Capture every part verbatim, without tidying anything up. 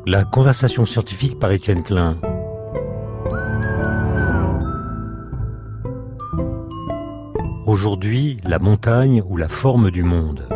La conversation scientifique par Étienne Klein. Aujourd'hui, la montagne ou la forme du monde.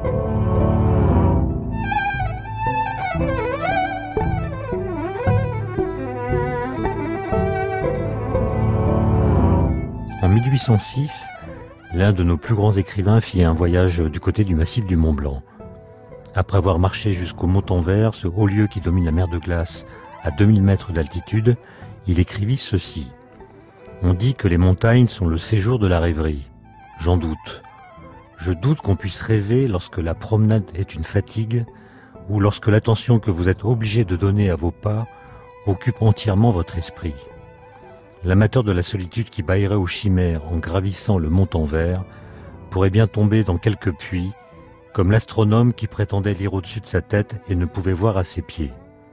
En mille huit cent six, l'un de nos plus grands écrivains fit un voyage du côté du massif du Mont Blanc. Après avoir marché jusqu'au Montanvert, ce haut lieu qui domine la mer de glace à deux mille mètres d'altitude, il écrivit ceci. « On dit que les montagnes sont le séjour de la rêverie. J'en doute. Je doute qu'on puisse rêver lorsque la promenade est une fatigue ou lorsque l'attention que vous êtes obligé de donner à vos pas occupe entièrement votre esprit. L'amateur de la solitude qui baillerait aux chimères en gravissant le Montanvert pourrait bien tomber dans quelques puits, comme l'astronome qui prétendait lire au-dessus de sa tête et ne pouvait voir à ses pieds. »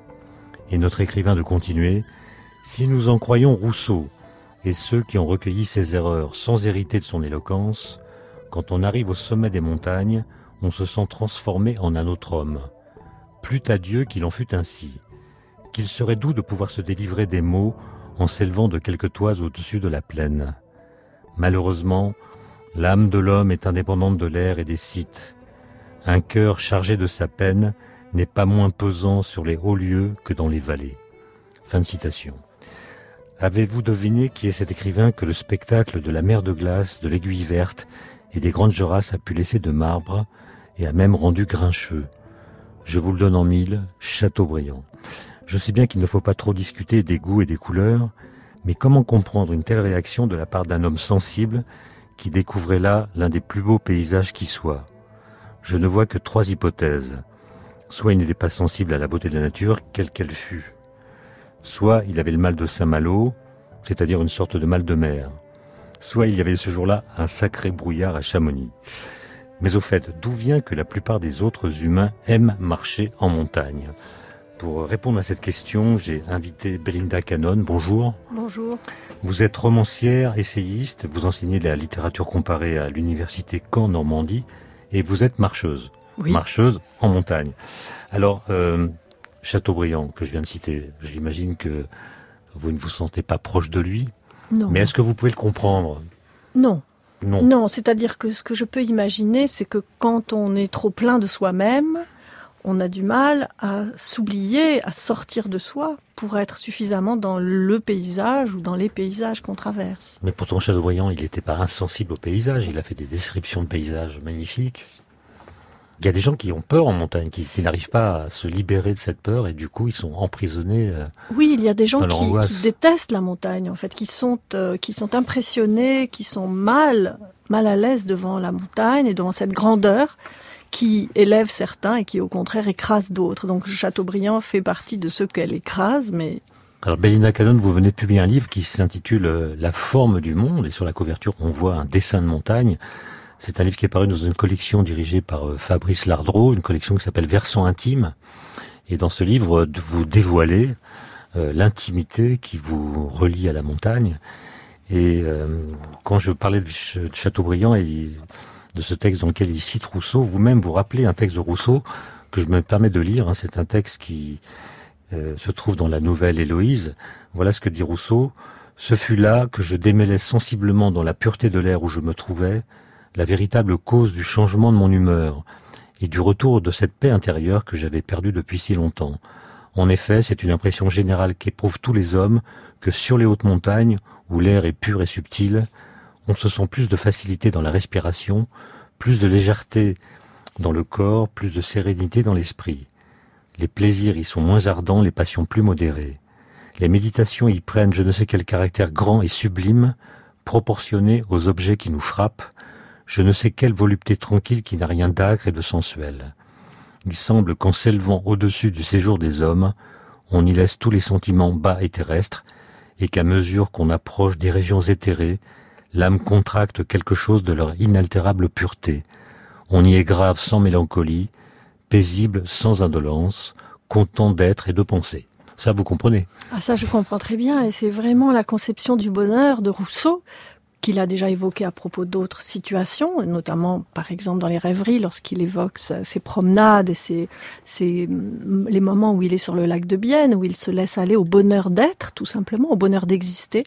Et notre écrivain de continuer, « Si nous en croyons Rousseau et ceux qui ont recueilli ses erreurs sans hériter de son éloquence, quand on arrive au sommet des montagnes, on se sent transformé en un autre homme. Plût à Dieu qu'il en fût ainsi, qu'il serait doux de pouvoir se délivrer des maux en s'élevant de quelques toits au-dessus de la plaine. Malheureusement, l'âme de l'homme est indépendante de l'air et des sites. Un cœur chargé de sa peine n'est pas moins pesant sur les hauts lieux que dans les vallées. » Fin de citation. Avez-vous deviné qui est cet écrivain que le spectacle de la mer de glace, de l'aiguille verte et des grandes jorasses a pu laisser de marbre et a même rendu grincheux? Je vous le donne en mille, Chateaubriand. Je sais bien qu'il ne faut pas trop discuter des goûts et des couleurs, mais comment comprendre une telle réaction de la part d'un homme sensible qui découvrait là l'un des plus beaux paysages qui soit? Je ne vois que trois hypothèses. Soit il n'était pas sensible à la beauté de la nature, quelle qu'elle fût. Soit il avait le mal de Saint-Malo, c'est-à-dire une sorte de mal de mer. Soit il y avait ce jour-là un sacré brouillard à Chamonix. Mais au fait, d'où vient que la plupart des autres humains aiment marcher en montagne? Pour répondre à cette question, j'ai invité Belinda Cannon. Bonjour. Bonjour. Vous êtes romancière, essayiste, vous enseignez la littérature comparée à l'université Caen-Normandie et vous êtes marcheuse. Oui. Marcheuse en montagne. Alors, euh, Chateaubriand, que je viens de citer, j'imagine que vous ne vous sentez pas proche de lui. Non. Mais est-ce que vous pouvez le comprendre? Non. Non. Non, c'est-à-dire que ce que je peux imaginer, c'est que quand on est trop plein de soi-même, on a du mal à s'oublier, à sortir de soi pour être suffisamment dans le paysage ou dans les paysages qu'on traverse. Mais pourtant, Chateaubriand, il n'était pas insensible au paysage. Il a fait des descriptions de paysages magnifiques. Il y a des gens qui ont peur en montagne, qui, qui n'arrivent pas à se libérer de cette peur et du coup, ils sont emprisonnés. Euh, oui, il y a des gens qui, qui détestent la montagne, en fait, qui sont, euh, qui sont impressionnés, qui sont mal, mal à l'aise devant la montagne et devant cette grandeur qui élève certains et qui, au contraire, écrase d'autres. Donc, Chateaubriand fait partie de ceux qu'elle écrase, mais... Alors, Belinda Cannon, vous venez de publier un livre qui s'intitule euh, « La forme du monde » et sur la couverture, on voit un dessin de montagne. C'est un livre qui est paru dans une collection dirigée par euh, Fabrice Lardreau, une collection qui s'appelle « Versant intime ». Et dans ce livre, vous dévoilez euh, l'intimité qui vous relie à la montagne. Et euh, quand je parlais de, Ch- de Chateaubriand et de ce texte dans lequel il cite Rousseau, vous-même vous rappelez un texte de Rousseau que je me permets de lire. Hein, c'est un texte qui euh, se trouve dans la nouvelle Héloïse. Voilà ce que dit Rousseau. « Ce fut là que je démêlais sensiblement dans la pureté de l'air où je me trouvais la véritable cause du changement de mon humeur et du retour de cette paix intérieure que j'avais perdue depuis si longtemps. En effet, c'est une impression générale qu'éprouvent tous les hommes que sur les hautes montagnes, où l'air est pur et subtil, on se sent plus de facilité dans la respiration, plus de légèreté dans le corps, plus de sérénité dans l'esprit. Les plaisirs y sont moins ardents, les passions plus modérées. Les méditations y prennent je ne sais quel caractère grand et sublime, proportionné aux objets qui nous frappent, je ne sais quelle volupté tranquille qui n'a rien d'âcre et de sensuel. Il semble qu'en s'élevant au-dessus du séjour des hommes, on y laisse tous les sentiments bas et terrestres, et qu'à mesure qu'on approche des régions éthérées, l'âme contracte quelque chose de leur inaltérable pureté. On y est grave sans mélancolie, paisible sans indolence, content d'être et de penser. Ça, vous comprenez? Ah, ça, je comprends très bien, et c'est vraiment la conception du bonheur de Rousseau qu'il a déjà évoqué à propos d'autres situations, notamment par exemple dans les rêveries, lorsqu'il évoque ses promenades et ses, ses, les moments où il est sur le lac de Bienne, où il se laisse aller au bonheur d'être, tout simplement, au bonheur d'exister,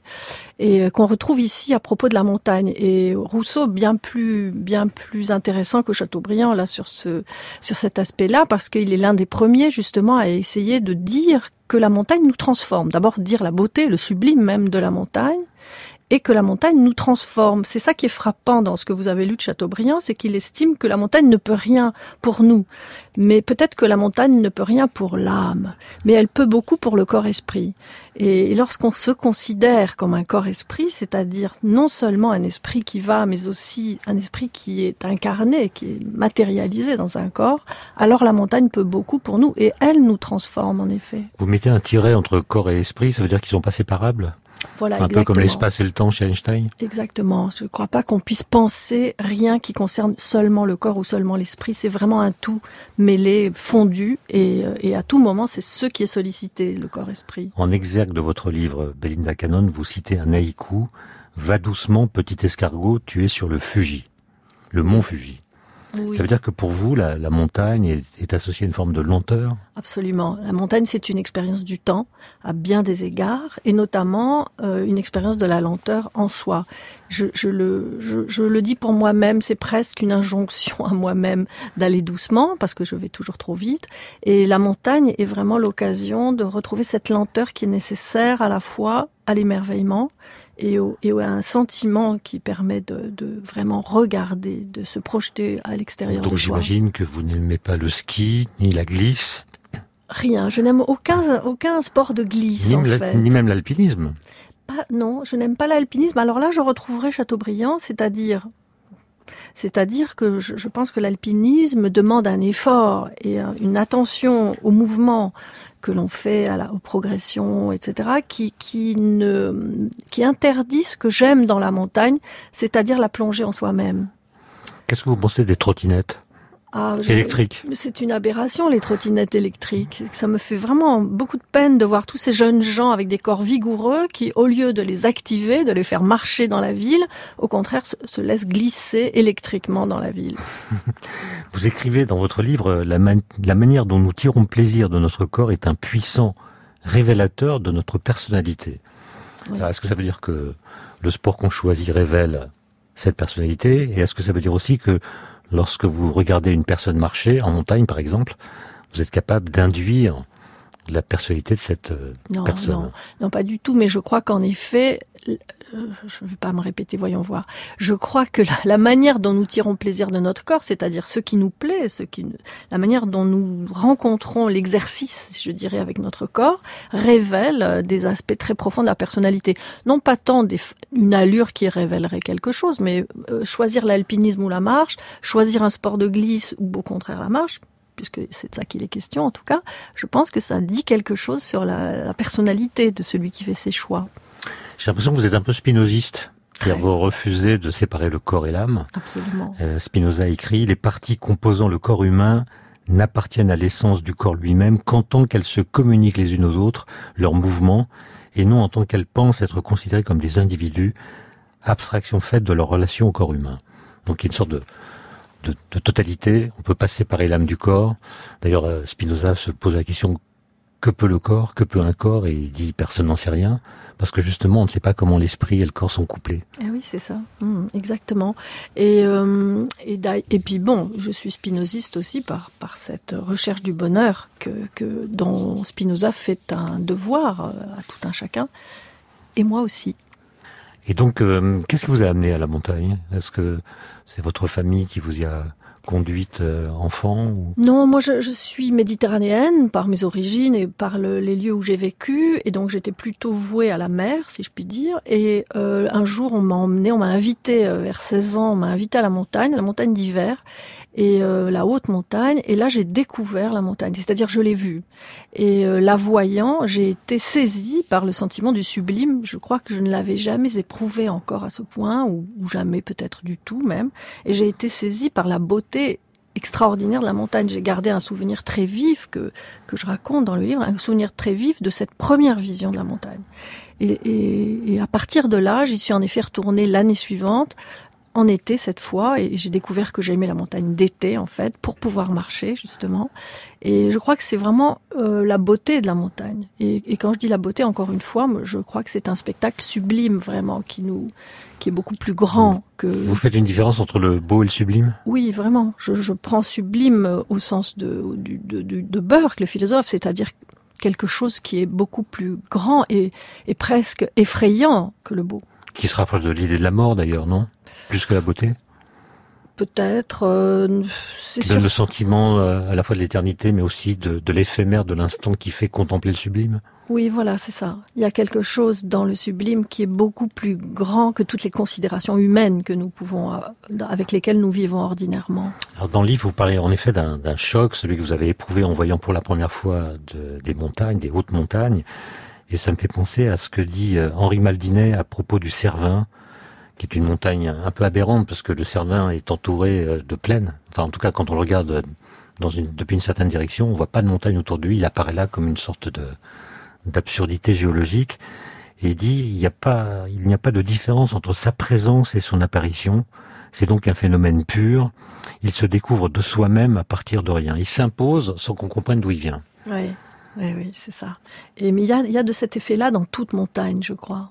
et qu'on retrouve ici à propos de la montagne. Et Rousseau, bien plus, bien plus intéressant que Chateaubriand, là, sur ce, sur cet aspect-là, parce qu'il est l'un des premiers, justement, à essayer de dire que la montagne nous transforme. D'abord, dire la beauté, le sublime même de la montagne, et que la montagne nous transforme. C'est ça qui est frappant dans ce que vous avez lu de Chateaubriand, c'est qu'il estime que la montagne ne peut rien pour nous. Mais peut-être que la montagne ne peut rien pour l'âme, mais elle peut beaucoup pour le corps-esprit. Et lorsqu'on se considère comme un corps-esprit, c'est-à-dire non seulement un esprit qui va, mais aussi un esprit qui est incarné, qui est matérialisé dans un corps, alors la montagne peut beaucoup pour nous, et elle nous transforme en effet. Vous mettez un tiret entre corps et esprit, ça veut dire qu'ils sont pas séparables ? Voilà, un exactement. peu comme l'espace et le temps chez Einstein. Exactement. Je ne crois pas qu'on puisse penser rien qui concerne seulement le corps ou seulement l'esprit. C'est vraiment un tout mêlé, fondu, et, et à tout moment, c'est ce qui est sollicité, le corps-esprit. En exergue de votre livre, Belinda Cannon, vous citez un haïku. « Va doucement, petit escargot, tu es sur le Fuji », le mont Fuji. Oui. Ça veut dire que pour vous, la, la montagne est, est associée à une forme de lenteur ? Absolument. La montagne, c'est une expérience du temps, à bien des égards, et notamment euh, une expérience de la lenteur en soi. Je, je, le, je, je le dis pour moi-même, c'est presque une injonction à moi-même d'aller doucement, parce que je vais toujours trop vite. Et la montagne est vraiment l'occasion de retrouver cette lenteur qui est nécessaire à la fois à l'émerveillement, et, au, et à un sentiment qui permet de, de vraiment regarder, de se projeter à l'extérieur de soi. Donc j'imagine que vous n'aimez pas le ski, ni la glisse ? Rien, je n'aime aucun, aucun sport de glisse, ni en la, fait. Ni même l'alpinisme ? Pas, non, je n'aime pas l'alpinisme. Alors là, je retrouverai Chateaubriand, c'est-à-dire... C'est-à-dire que je, je pense que l'alpinisme demande un effort et une attention au mouvement que l'on fait, à la, aux progressions, et cetera, qui, qui, ne, qui interdit ce que j'aime dans la montagne, c'est-à-dire la plongée en soi-même. Qu'est-ce que vous pensez des trottinettes ? Ah, je, électriques. C'est une aberration, les trottinettes électriques. Ça me fait vraiment beaucoup de peine de voir tous ces jeunes gens avec des corps vigoureux qui, au lieu de les activer, de les faire marcher dans la ville, au contraire, se, se laissent glisser électriquement dans la ville. Vous écrivez dans votre livre, la, man- la manière dont nous tirons plaisir de notre corps est un puissant révélateur de notre personnalité. Oui. Alors, est-ce que ça veut dire que le sport qu'on choisit révèle cette personnalité ? Et est-ce que ça veut dire aussi que lorsque vous regardez une personne marcher, en montagne par exemple, vous êtes capable d'induire la personnalité de cette non, personne. Non, non, pas du tout, mais je crois qu'en effet, je ne vais pas me répéter, voyons voir, je crois que la, la manière dont nous tirons plaisir de notre corps, c'est-à-dire ce qui nous plaît, ce qui, la manière dont nous rencontrons l'exercice, je dirais, avec notre corps, révèle des aspects très profonds de la personnalité. Non pas tant des, une allure qui révélerait quelque chose, mais euh, choisir l'alpinisme ou la marche, choisir un sport de glisse ou au contraire la marche, puisque c'est de ça qu'il est question en tout cas, je pense que ça dit quelque chose sur la, la personnalité de celui qui fait ses choix. J'ai l'impression que vous êtes un peu spinoziste, c'est-à-dire vous refusez de séparer le corps et l'âme. Absolument. Euh, Spinoza écrit « Les parties composant le corps humain n'appartiennent à l'essence du corps lui-même qu'en tant qu'elles se communiquent les unes aux autres, leurs mouvements, et non en tant qu'elles pensent être considérées comme des individus, abstraction faite de leur relation au corps humain. » Donc il y a une sorte de De, de totalité, on peut pas séparer l'âme du corps. D'ailleurs, Spinoza se pose la question que peut le corps, que peut un corps, et il dit personne n'en sait rien, parce que justement, on ne sait pas comment l'esprit et le corps sont couplés. Eh oui, c'est ça, mmh, exactement. Et, euh, et, et puis bon, je suis spinoziste aussi par par cette recherche du bonheur que que dont Spinoza fait un devoir à tout un chacun, et moi aussi. Et donc, euh, qu'est-ce qui vous a amené à la montagne ? Est-ce que c'est votre famille qui vous y a conduite euh, enfant ou... Non, moi je, je suis méditerranéenne par mes origines et par le, les lieux où j'ai vécu, et donc j'étais plutôt vouée à la mer, si je puis dire. Et euh, un jour, on m'a emmené, on m'a invité euh, vers seize ans, on m'a invité à la montagne, à la montagne d'hiver, et euh, la haute montagne. Et là, j'ai découvert la montagne, c'est-à-dire je l'ai vue. Et euh, la voyant, j'ai été saisie par le sentiment du sublime. Je crois que je ne l'avais jamais éprouvé encore à ce point, ou, ou jamais peut-être du tout même. Et j'ai été saisie par la beauté extraordinaire de la montagne. J'ai gardé un souvenir très vif que que je raconte dans le livre, un souvenir très vif de cette première vision de la montagne. Et, et, et à partir de là, j'y suis en effet retournée l'année suivante, en été cette fois, et j'ai découvert que j'aimais la montagne d'été en fait, pour pouvoir marcher justement. Et je crois que c'est vraiment euh, la beauté de la montagne. Et, et quand je dis la beauté, encore une fois, je crois que c'est un spectacle sublime vraiment, qui nous, qui est beaucoup plus grand que. Vous faites une différence entre le beau et le sublime ? Oui, vraiment. Je, je prends sublime au sens de de, de, de, de Burke, le philosophe, c'est-à-dire quelque chose qui est beaucoup plus grand et, et presque effrayant que le beau. Qui se rapproche de l'idée de la mort d'ailleurs, non ? Plus que la beauté ? Peut-être. Euh, c'est qui donne sûr. le sentiment euh, à la fois de l'éternité, mais aussi de, de l'éphémère de l'instant qui fait contempler le sublime. Oui, voilà, c'est ça. Il y a quelque chose dans le sublime qui est beaucoup plus grand que toutes les considérations humaines que nous pouvons, euh, avec lesquelles nous vivons ordinairement. Alors dans le livre, vous parlez en effet d'un, d'un choc, celui que vous avez éprouvé en voyant pour la première fois de, des montagnes, des hautes montagnes. Et ça me fait penser à ce que dit euh, Henri Maldinet à propos du Cervin, qui est une montagne un peu aberrante parce que le Cervin est entouré de plaines. Enfin, en tout cas, quand on le regarde dans une, depuis une certaine direction, on voit pas de montagne autour de lui. Il apparaît là comme une sorte de d'absurdité géologique. Et il dit, il n'y a pas, il n'y a pas de différence entre sa présence et son apparition. C'est donc un phénomène pur. Il se découvre de soi-même à partir de rien. Il s'impose sans qu'on comprenne d'où il vient. Oui, oui, oui, c'est ça. Et mais il y a, il y a de cet effet-là dans toute montagne, je crois.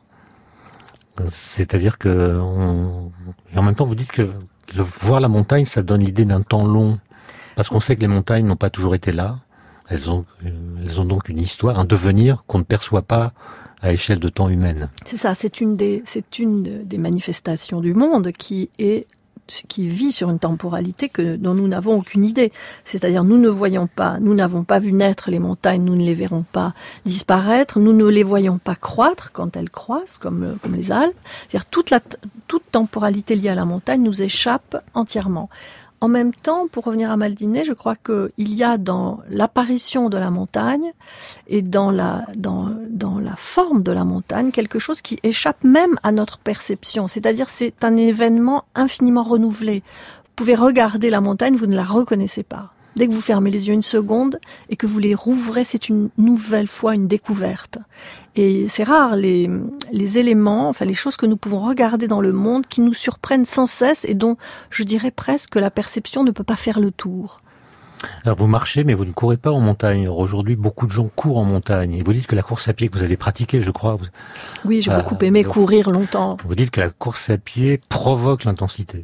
C'est-à-dire que, on... et en même temps, vous dites que le... voir la montagne, ça donne l'idée d'un temps long, parce qu'on sait que les montagnes n'ont pas toujours été là. Elles ont, elles ont donc une histoire, un devenir qu'on ne perçoit pas à échelle de temps humaine. C'est ça, c'est une des, c'est une des manifestations du monde qui est, qui vit sur une temporalité que, dont nous n'avons aucune idée. C'est-à-dire, nous ne voyons pas, nous n'avons pas vu naître les montagnes, nous ne les verrons pas disparaître, nous ne les voyons pas croître quand elles croissent, comme, comme les Alpes. C'est-à-dire, toute la, toute temporalité liée à la montagne nous échappe entièrement. En même temps, pour revenir à Maldinet, je crois qu'il y a dans l'apparition de la montagne et dans la, dans, dans la forme de la montagne quelque chose qui échappe même à notre perception. C'est-à-dire, c'est un événement infiniment renouvelé. Vous pouvez regarder la montagne, vous ne la reconnaissez pas. Dès que vous fermez les yeux une seconde et que vous les rouvrez, c'est une nouvelle fois une découverte. Et c'est rare les, les éléments, enfin les choses que nous pouvons regarder dans le monde qui nous surprennent sans cesse et dont je dirais presque que la perception ne peut pas faire le tour. Alors vous marchez, mais vous ne courez pas en montagne. Alors aujourd'hui, beaucoup de gens courent en montagne. Et vous dites que la course à pied que vous avez pratiquée, je crois... Vous... Oui, j'ai euh, beaucoup aimé donc, courir longtemps. Vous dites que la course à pied provoque l'intensité.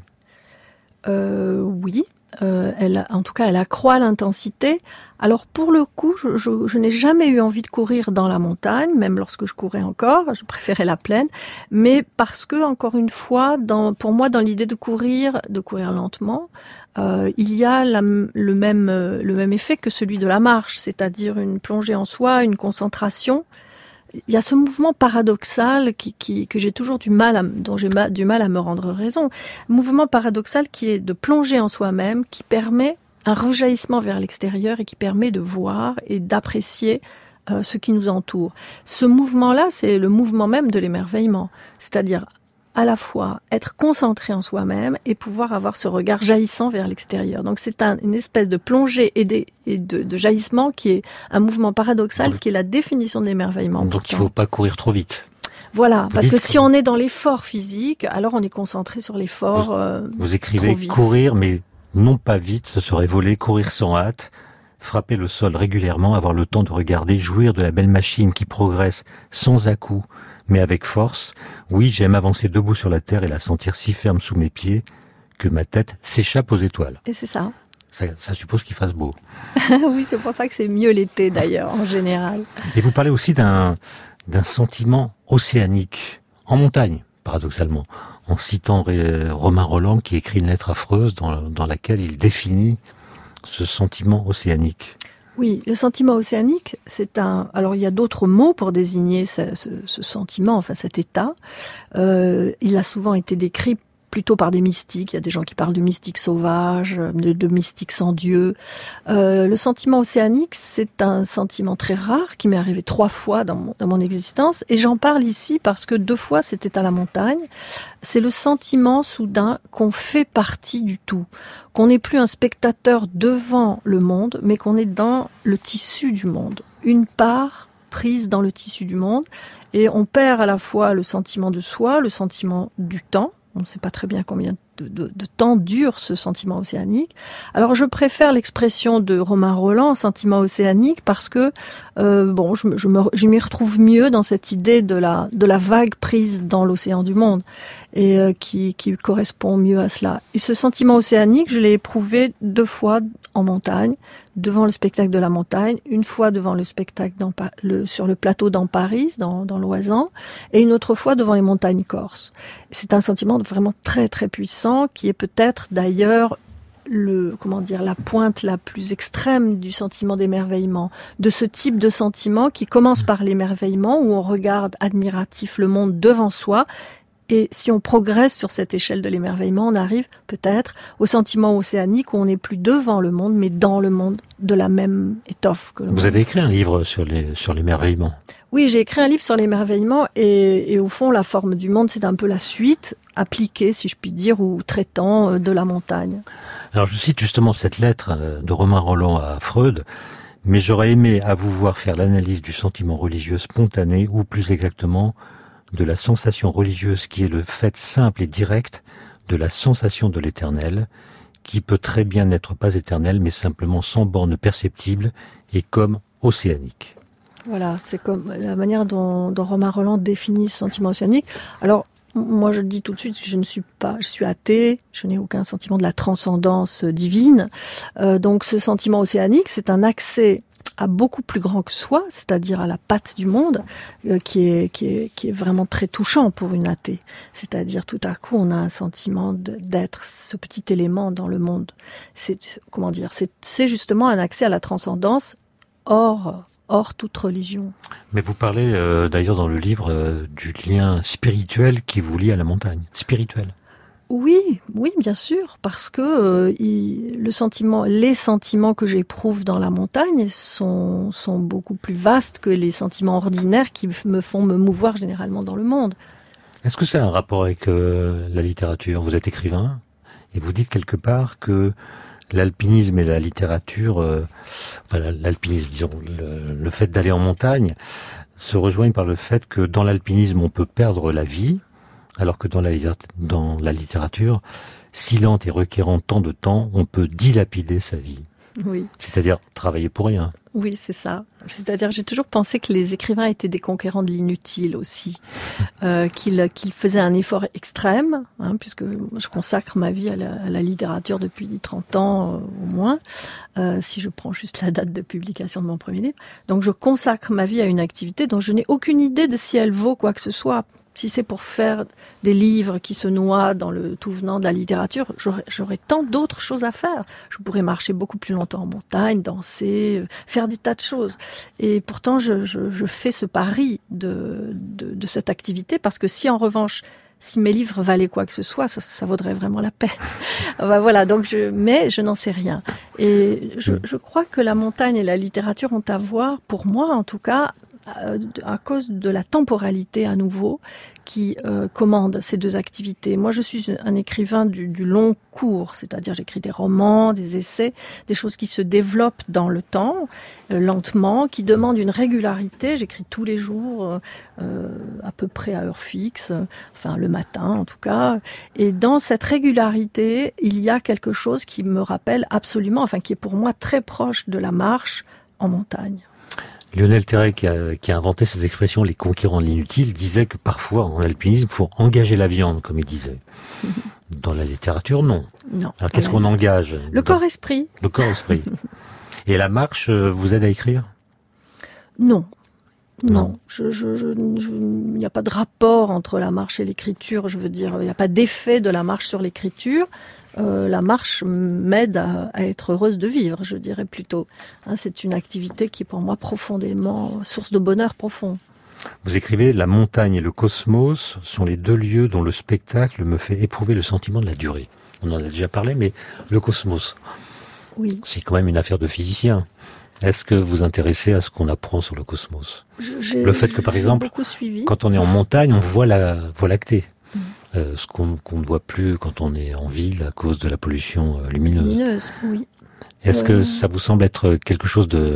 Euh, oui. Euh, elle, en tout cas, elle accroît l'intensité. Alors pour le coup, je, je, je n'ai jamais eu envie de courir dans la montagne, même lorsque je courais encore. Je préférais la plaine, mais parce que encore une fois, dans, pour moi, dans l'idée de courir, de courir lentement, euh, il y a la, le même le même effet que celui de la marche, c'est-à-dire une plongée en soi, une concentration. Il y a ce mouvement paradoxal qui, qui, que j'ai toujours du mal, à, dont j'ai ma, du mal à me rendre raison. Mouvement paradoxal qui est de plonger en soi-même, qui permet un rejaillissement vers l'extérieur et qui permet de voir et d'apprécier euh, ce qui nous entoure. Ce mouvement-là, c'est le mouvement même de l'émerveillement. C'est-à-dire à la fois être concentré en soi-même et pouvoir avoir ce regard jaillissant vers l'extérieur. Donc c'est un, une espèce de plongée et, des, et de, de jaillissement qui est un mouvement paradoxal, donc, qui est la définition de l'émerveillement. Donc pourtant. Il ne faut pas courir trop vite. Voilà, vous parce que, que si vous... on est dans l'effort physique, alors on est concentré sur l'effort. Vous, euh, vous écrivez courir, mais non pas vite, ce serait voler, courir sans hâte, frapper le sol régulièrement, avoir le temps de regarder, jouir de la belle machine qui progresse sans à-coups, mais avec force. Oui, j'aime avancer debout sur la terre et la sentir si ferme sous mes pieds que ma tête s'échappe aux étoiles. Et c'est ça. Ça, ça suppose qu'il fasse beau. Oui, c'est pour ça que c'est mieux l'été d'ailleurs, en général. Et vous parlez aussi d'un, d'un sentiment océanique, en montagne, paradoxalement, en citant Romain Rolland qui écrit une lettre affreuse dans, dans laquelle il définit ce sentiment océanique. Oui, le sentiment océanique, c'est un... Alors, il y a d'autres mots pour désigner ce, ce, ce sentiment, enfin cet état. Euh, il a souvent été décrit plutôt par des mystiques. Il y a des gens qui parlent de mystiques sauvages, de, de mystiques sans Dieu. Euh, le sentiment océanique, c'est un sentiment très rare qui m'est arrivé trois fois dans mon, dans mon existence. Et j'en parle ici parce que deux fois, c'était à la montagne. C'est le sentiment soudain qu'on fait partie du tout, qu'on n'est plus un spectateur devant le monde, mais qu'on est dans le tissu du monde. Une part prise dans le tissu du monde. Et on perd à la fois le sentiment de soi, le sentiment du temps. On ne sait pas très bien combien de, de, de temps dure ce sentiment océanique. Alors je préfère l'expression de Romain Rolland, sentiment océanique, parce que euh, bon, je, je, me, je m'y retrouve mieux dans cette idée de la, de la vague prise dans l'océan du monde et euh, qui, qui correspond mieux à cela. Et ce sentiment océanique, je l'ai éprouvé deux fois en montagne, devant le spectacle de la montagne, une fois devant le spectacle dans, le, sur le plateau dans Paris, dans, dans l'Oisans, et une autre fois devant les montagnes corses. C'est un sentiment vraiment très très puissant qui est peut-être d'ailleurs le comment dire la pointe la plus extrême du sentiment d'émerveillement, de ce type de sentiment qui commence par l'émerveillement où on regarde admiratif le monde devant soi. Et si on progresse sur cette échelle de l'émerveillement, on arrive peut-être au sentiment océanique où on n'est plus devant le monde, mais dans le monde de la même étoffe que le monde. Vous avez écrit un livre sur les, sur l'émerveillement. Oui, j'ai écrit un livre sur l'émerveillement et, et au fond, la forme du monde, c'est un peu la suite appliquée, si je puis dire, ou traitant de la montagne. Alors je cite justement cette lettre de Romain Rolland à Freud, mais j'aurais aimé à vous voir faire l'analyse du sentiment religieux spontané, ou plus exactement, de la sensation religieuse qui est le fait simple et direct de la sensation de l'éternel, qui peut très bien n'être pas éternel, mais simplement sans borne perceptible et comme océanique. Voilà, c'est comme la manière dont, dont Romain Rolland définit ce sentiment océanique. Alors, moi je dis tout de suite, je ne suis pas, je suis athée, je n'ai aucun sentiment de la transcendance divine. Euh, donc ce sentiment océanique, c'est un accès à beaucoup plus grand que soi, c'est-à-dire à la patte du monde, euh, qui est qui est qui est vraiment très touchant pour une athée. C'est-à-dire tout à coup, on a un sentiment de, d'être ce petit élément dans le monde. C'est comment dire, c'est c'est justement un accès à la transcendance hors hors toute religion. Mais vous parlez euh, d'ailleurs dans le livre euh, du lien spirituel qui vous lie à la montagne, spirituel. Oui, oui, bien sûr, parce que euh, il, le sentiment, les sentiments que j'éprouve dans la montagne sont sont beaucoup plus vastes que les sentiments ordinaires qui me font me mouvoir généralement dans le monde. Est-ce que ça a un rapport avec euh, la littérature ? Vous êtes écrivain et vous dites quelque part que l'alpinisme et la littérature, euh, enfin l'alpinisme, disons, le, le fait d'aller en montagne, se rejoignent par le fait que dans l'alpinisme on peut perdre la vie, alors que dans la, dans la littérature, si lente et requérant tant de temps, on peut dilapider sa vie. Oui. C'est-à-dire travailler pour rien. Oui, c'est ça. C'est-à-dire j'ai toujours pensé que les écrivains étaient des conquérants de l'inutile aussi, euh, qu'ils, qu'ils faisaient un effort extrême, hein, puisque je consacre ma vie à la, à la littérature depuis trente ans euh, au moins, euh, si je prends juste la date de publication de mon premier livre. Donc je consacre ma vie à une activité dont je n'ai aucune idée de si elle vaut quoi que ce soit. Si c'est pour faire des livres qui se noient dans le tout venant de la littérature, j'aurais, j'aurais tant d'autres choses à faire. Je pourrais marcher beaucoup plus longtemps en montagne, danser, faire des tas de choses. Et pourtant, je, je, je fais ce pari de, de, de cette activité parce que si en revanche, si mes livres valaient quoi que ce soit, ça, ça vaudrait vraiment la peine. Enfin, voilà, donc je, mais je n'en sais rien. Et je, je crois que la montagne et la littérature ont à voir, pour moi en tout cas, à cause de la temporalité à nouveau qui euh, commande ces deux activités. Moi, je suis un écrivain du, du long cours, c'est-à-dire j'écris des romans, des essais, des choses qui se développent dans le temps, euh, lentement, qui demandent une régularité. J'écris tous les jours, euh, à peu près à heure fixe, enfin le matin en tout cas. Et dans cette régularité, il y a quelque chose qui me rappelle absolument, enfin qui est pour moi très proche de la marche en montagne. Lionel Terray, qui a, qui a inventé cette expression « les conquérants de l'inutile », disait que parfois, en alpinisme, il faut engager la viande, comme il disait. Dans la littérature, non. Non. Alors, qu'est-ce qu'on engage ? Le corps-esprit. Le corps-esprit. Et la marche vous aide à écrire ? Non. Non, non. Je, je, je, je, il n'y a pas de rapport entre la marche et l'écriture. Je veux dire, il n'y a pas d'effet de la marche sur l'écriture. Euh, la marche m'aide à, à être heureuse de vivre, je dirais plutôt. Hein, c'est une activité qui est pour moi profondément source de bonheur profond. Vous écrivez « La montagne et le cosmos sont les deux lieux dont le spectacle me fait éprouver le sentiment de la durée ». On en a déjà parlé, mais le cosmos, oui. C'est quand même une affaire de physicien. Est-ce que vous vous intéressez à ce qu'on apprend sur le cosmos ? J'ai, Le fait que, par exemple, quand on est en montagne, on voit la Voie lactée, mmh. euh, ce qu'on, qu'on ne voit plus quand on est en ville à cause de la pollution euh, lumineuse. Lumineuse, oui. Est-ce euh... que ça vous semble être quelque chose de,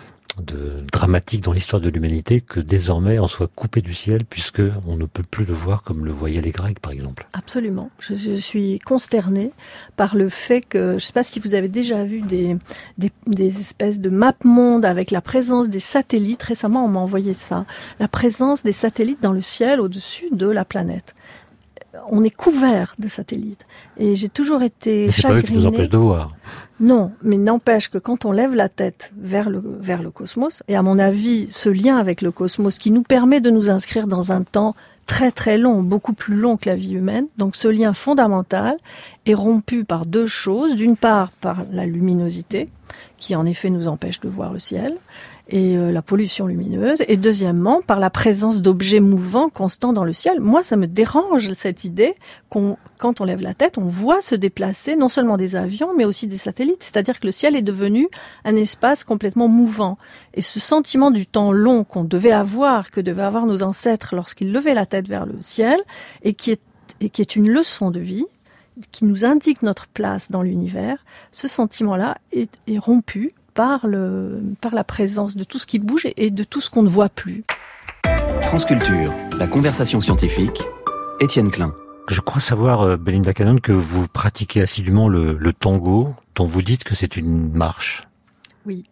de dramatique dans l'histoire de l'humanité que désormais on soit coupé du ciel puisque on ne peut plus le voir comme le voyaient les Grecs, par exemple ? Absolument. Je, je suis consternée par le fait que, je ne sais pas si vous avez déjà vu des, des, des espèces de map monde avec la présence des satellites. Récemment, on m'a envoyé ça. La présence des satellites dans le ciel au-dessus de la planète. On est couvert de satellites. Et j'ai toujours été mais c'est chagrinée. pas eux qui nous empêchent de voir. Non, mais n'empêche que quand on lève la tête vers le, vers le cosmos, et à mon avis, ce lien avec le cosmos qui nous permet de nous inscrire dans un temps très très long, beaucoup plus long que la vie humaine, donc ce lien fondamental est rompu par deux choses. D'une part, par la luminosité, qui en effet nous empêche de voir le ciel, et euh, la pollution lumineuse, et deuxièmement, par la présence d'objets mouvants constants dans le ciel. Moi, ça me dérange, cette idée qu'on, quand on lève la tête, on voit se déplacer non seulement des avions, mais aussi des satellites. C'est-à-dire que le ciel est devenu un espace complètement mouvant. Et ce sentiment du temps long qu'on devait avoir, que devaient avoir nos ancêtres lorsqu'ils levaient la tête vers le ciel, et qui est, et qui est une leçon de vie, qui nous indique notre place dans l'univers, ce sentiment-là est, est rompu par, le, par la présence de tout ce qui bouge et de tout ce qu'on ne voit plus. France Culture, la conversation scientifique, Étienne Klein. Je crois savoir, Belinda Cannon, que vous pratiquez assidûment le, le tango, dont vous dites que c'est une marche. Oui,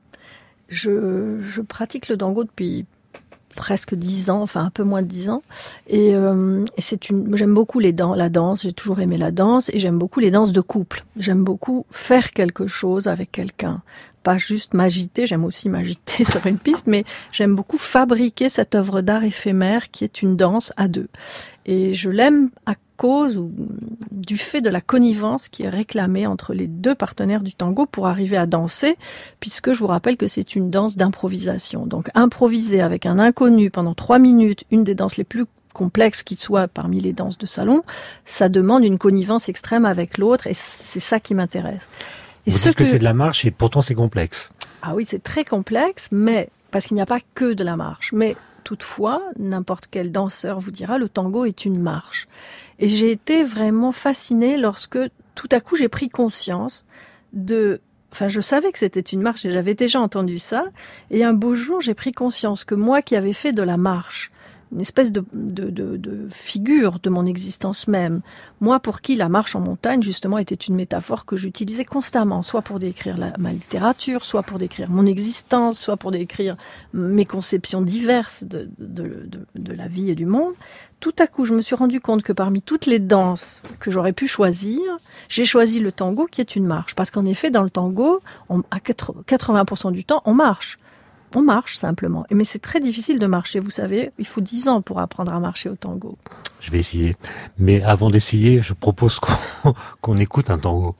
je, je pratique le tango depuis presque dix ans, enfin un peu moins de dix ans, et, euh, et c'est une. J'aime beaucoup les dan- la danse. J'ai toujours aimé la danse, et j'aime beaucoup les danses de couple. J'aime beaucoup faire quelque chose avec quelqu'un, pas juste m'agiter. J'aime aussi m'agiter sur une piste, mais j'aime beaucoup fabriquer cette œuvre d'art éphémère qui est une danse à deux. Et je l'aime à cause ou du fait de la connivence qui est réclamée entre les deux partenaires du tango pour arriver à danser, puisque je vous rappelle que c'est une danse d'improvisation. Donc improviser avec un inconnu pendant trois minutes, une des danses les plus complexes qui soit parmi les danses de salon, ça demande une connivence extrême avec l'autre, et c'est ça qui m'intéresse. Et vous ce dites que, que c'est de la marche et pourtant c'est complexe. Ah oui, c'est très complexe, mais parce qu'il n'y a pas que de la marche. Mais toutefois, n'importe quel danseur vous dira, le tango est une marche. Et j'ai été vraiment fascinée lorsque, tout à coup, j'ai pris conscience de... Enfin, je savais que c'était une marche et j'avais déjà entendu ça. Et un beau jour, j'ai pris conscience que moi qui avais fait de la marche une espèce de, de, de, de figure de mon existence même. Moi, pour qui la marche en montagne, justement, était une métaphore que j'utilisais constamment, soit pour décrire la, ma littérature, soit pour décrire mon existence, soit pour décrire mes conceptions diverses de, de, de, de la vie et du monde. Tout à coup, je me suis rendu compte que parmi toutes les danses que j'aurais pu choisir, j'ai choisi le tango qui est une marche. Parce qu'en effet, dans le tango, on, à quatre-vingts pour cent du temps, on marche. On marche simplement. Mais c'est très difficile de marcher, vous savez. Il faut dix ans pour apprendre à marcher au tango. Je vais essayer. Mais avant d'essayer, je propose qu'on, qu'on écoute un tango.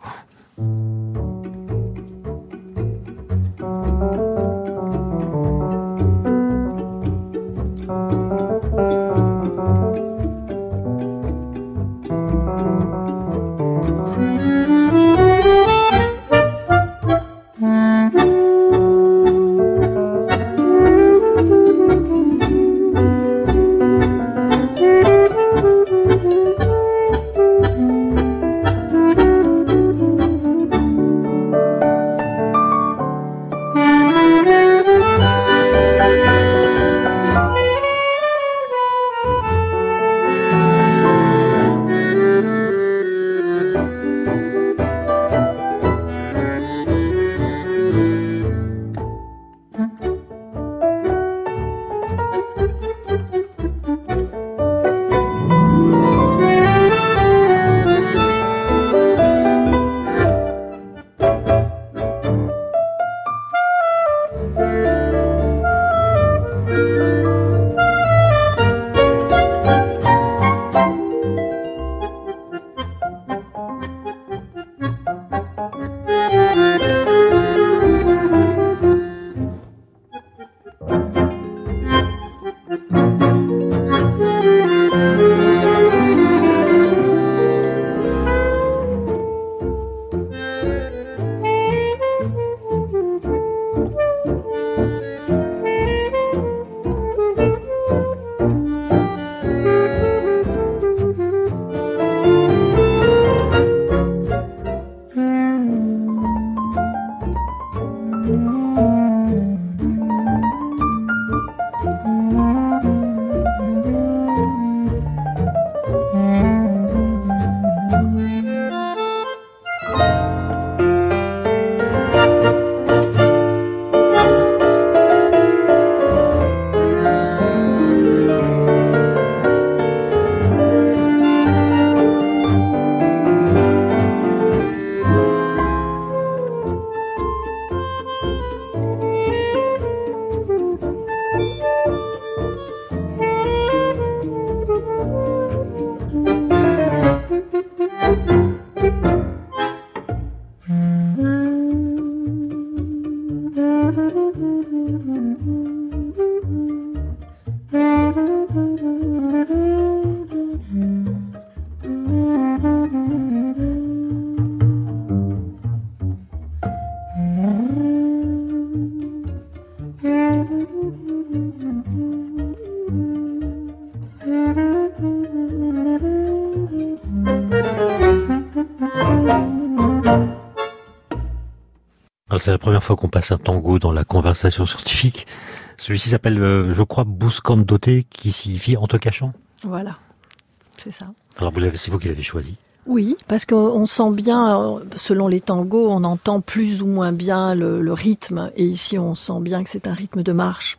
c'est la première fois qu'on passe un tango dans la conversation scientifique. Celui-ci s'appelle, euh, je crois, Buscandotte, qui signifie en te cachant. Voilà, c'est ça. Alors vous l'avez, c'est vous qui l'avez choisi. Oui, parce qu'on sent bien, selon les tangos, on entend plus ou moins bien le, le rythme. Et ici, on sent bien que c'est un rythme de marche.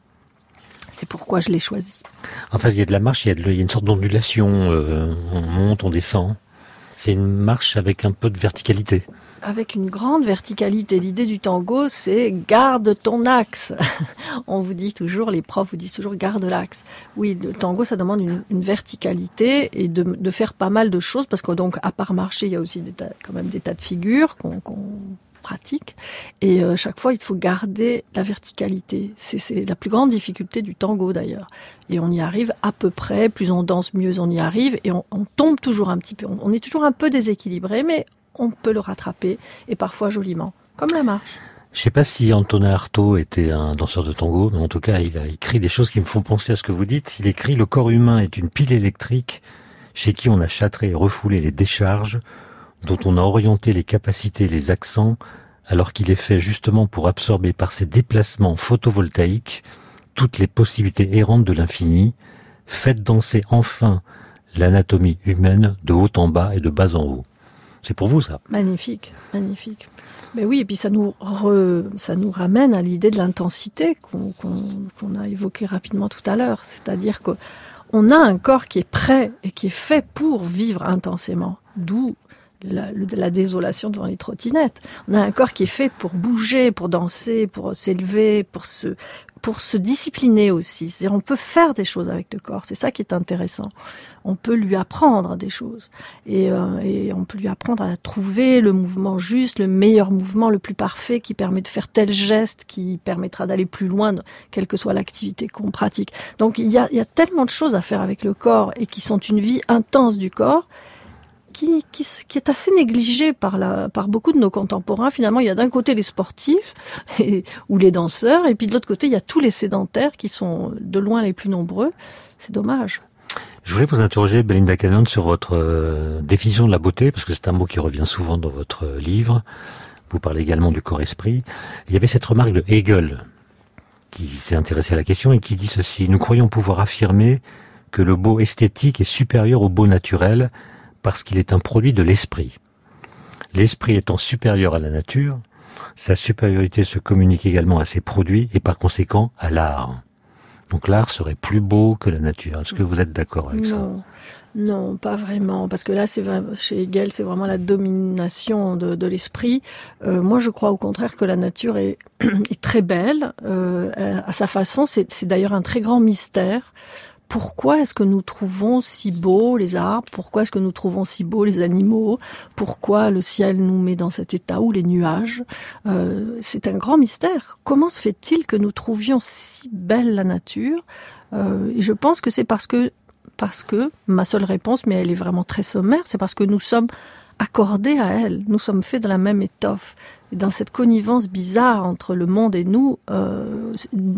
C'est pourquoi je l'ai choisi. Enfin, il y a de la marche, il y a, de, il y a une sorte d'ondulation. Euh, on monte, on descend. C'est une marche avec un peu de verticalité. Avec une grande verticalité. L'idée du tango, c'est garde ton axe. On vous dit toujours, les profs vous disent toujours garde l'axe. Oui, le tango, ça demande une, une verticalité et de, de faire pas mal de choses parce que donc, à part marcher, il y a aussi des tas, quand même des tas de figures qu'on, qu'on pratique. Et euh, chaque fois, il faut garder la verticalité. C'est, c'est la plus grande difficulté du tango d'ailleurs. Et on y arrive à peu près. Plus on danse, mieux on y arrive. Et on, on tombe toujours un petit peu. On, on est toujours un peu déséquilibré, mais on peut le rattraper, et parfois joliment, comme la marche. Je ne sais pas si Antonin Artaud était un danseur de tango, mais en tout cas, il a écrit des choses qui me font penser à ce que vous dites. Il écrit « Le corps humain est une pile électrique chez qui on a châtré et refoulé les décharges, dont on a orienté les capacités et les accents, alors qu'il est fait justement pour absorber par ses déplacements photovoltaïques toutes les possibilités errantes de l'infini. Faites danser enfin l'anatomie humaine de haut en bas et de bas en haut. » C'est pour vous, ça. Magnifique, magnifique. Mais oui, et puis ça nous, re, ça nous ramène à l'idée de l'intensité qu'on, qu'on, qu'on a évoquée rapidement tout à l'heure. C'est-à-dire qu'on a un corps qui est prêt et qui est fait pour vivre intensément. D'où la, la désolation devant les trottinettes. On a un corps qui est fait pour bouger, pour danser, pour s'élever, pour se, pour se discipliner aussi. C'est-à-dire on peut faire des choses avec le corps. C'est ça qui est intéressant. On peut lui apprendre des choses et, euh, et on peut lui apprendre à trouver le mouvement juste, le meilleur mouvement, le plus parfait qui permet de faire tel geste qui permettra d'aller plus loin, quelle que soit l'activité qu'on pratique. Donc il y a, il y a tellement de choses à faire avec le corps et qui sont une vie intense du corps qui, qui, qui est assez négligée par, la, par beaucoup de nos contemporains. Finalement, il y a d'un côté les sportifs et, ou les danseurs et puis de l'autre côté, il y a tous les sédentaires qui sont de loin les plus nombreux. C'est dommage. Je voulais vous interroger, Belinda Cannon, sur votre euh, définition de la beauté, parce que c'est un mot qui revient souvent dans votre euh, livre. Vous parlez également du corps-esprit. Il y avait cette remarque de Hegel, qui s'est intéressé à la question et qui dit ceci. Nous croyons pouvoir affirmer que le beau esthétique est supérieur au beau naturel parce qu'il est un produit de l'esprit. L'esprit étant supérieur à la nature, sa supériorité se communique également à ses produits et par conséquent à l'art. Donc l'art serait plus beau que la nature. Est-ce que vous êtes d'accord avec non, ça ? Non, pas vraiment. Parce que là, c'est vraiment, chez Hegel, c'est vraiment la domination de, de l'esprit. Euh, moi, je crois au contraire que la nature est, est très belle. Euh, à sa façon, c'est, c'est d'ailleurs un très grand mystère. Pourquoi est-ce que nous trouvons si beaux les arbres ? Pourquoi est-ce que nous trouvons si beaux les animaux ? Pourquoi le ciel nous met dans cet état ou les nuages ? euh, C'est un grand mystère. Comment se fait-il que nous trouvions si belle la nature ? euh, Et je pense que c'est parce que, parce que, ma seule réponse, mais elle est vraiment très sommaire, c'est parce que nous sommes accordés à elle. Nous sommes faits de la même étoffe. Et dans cette connivence bizarre entre le monde et nous, euh,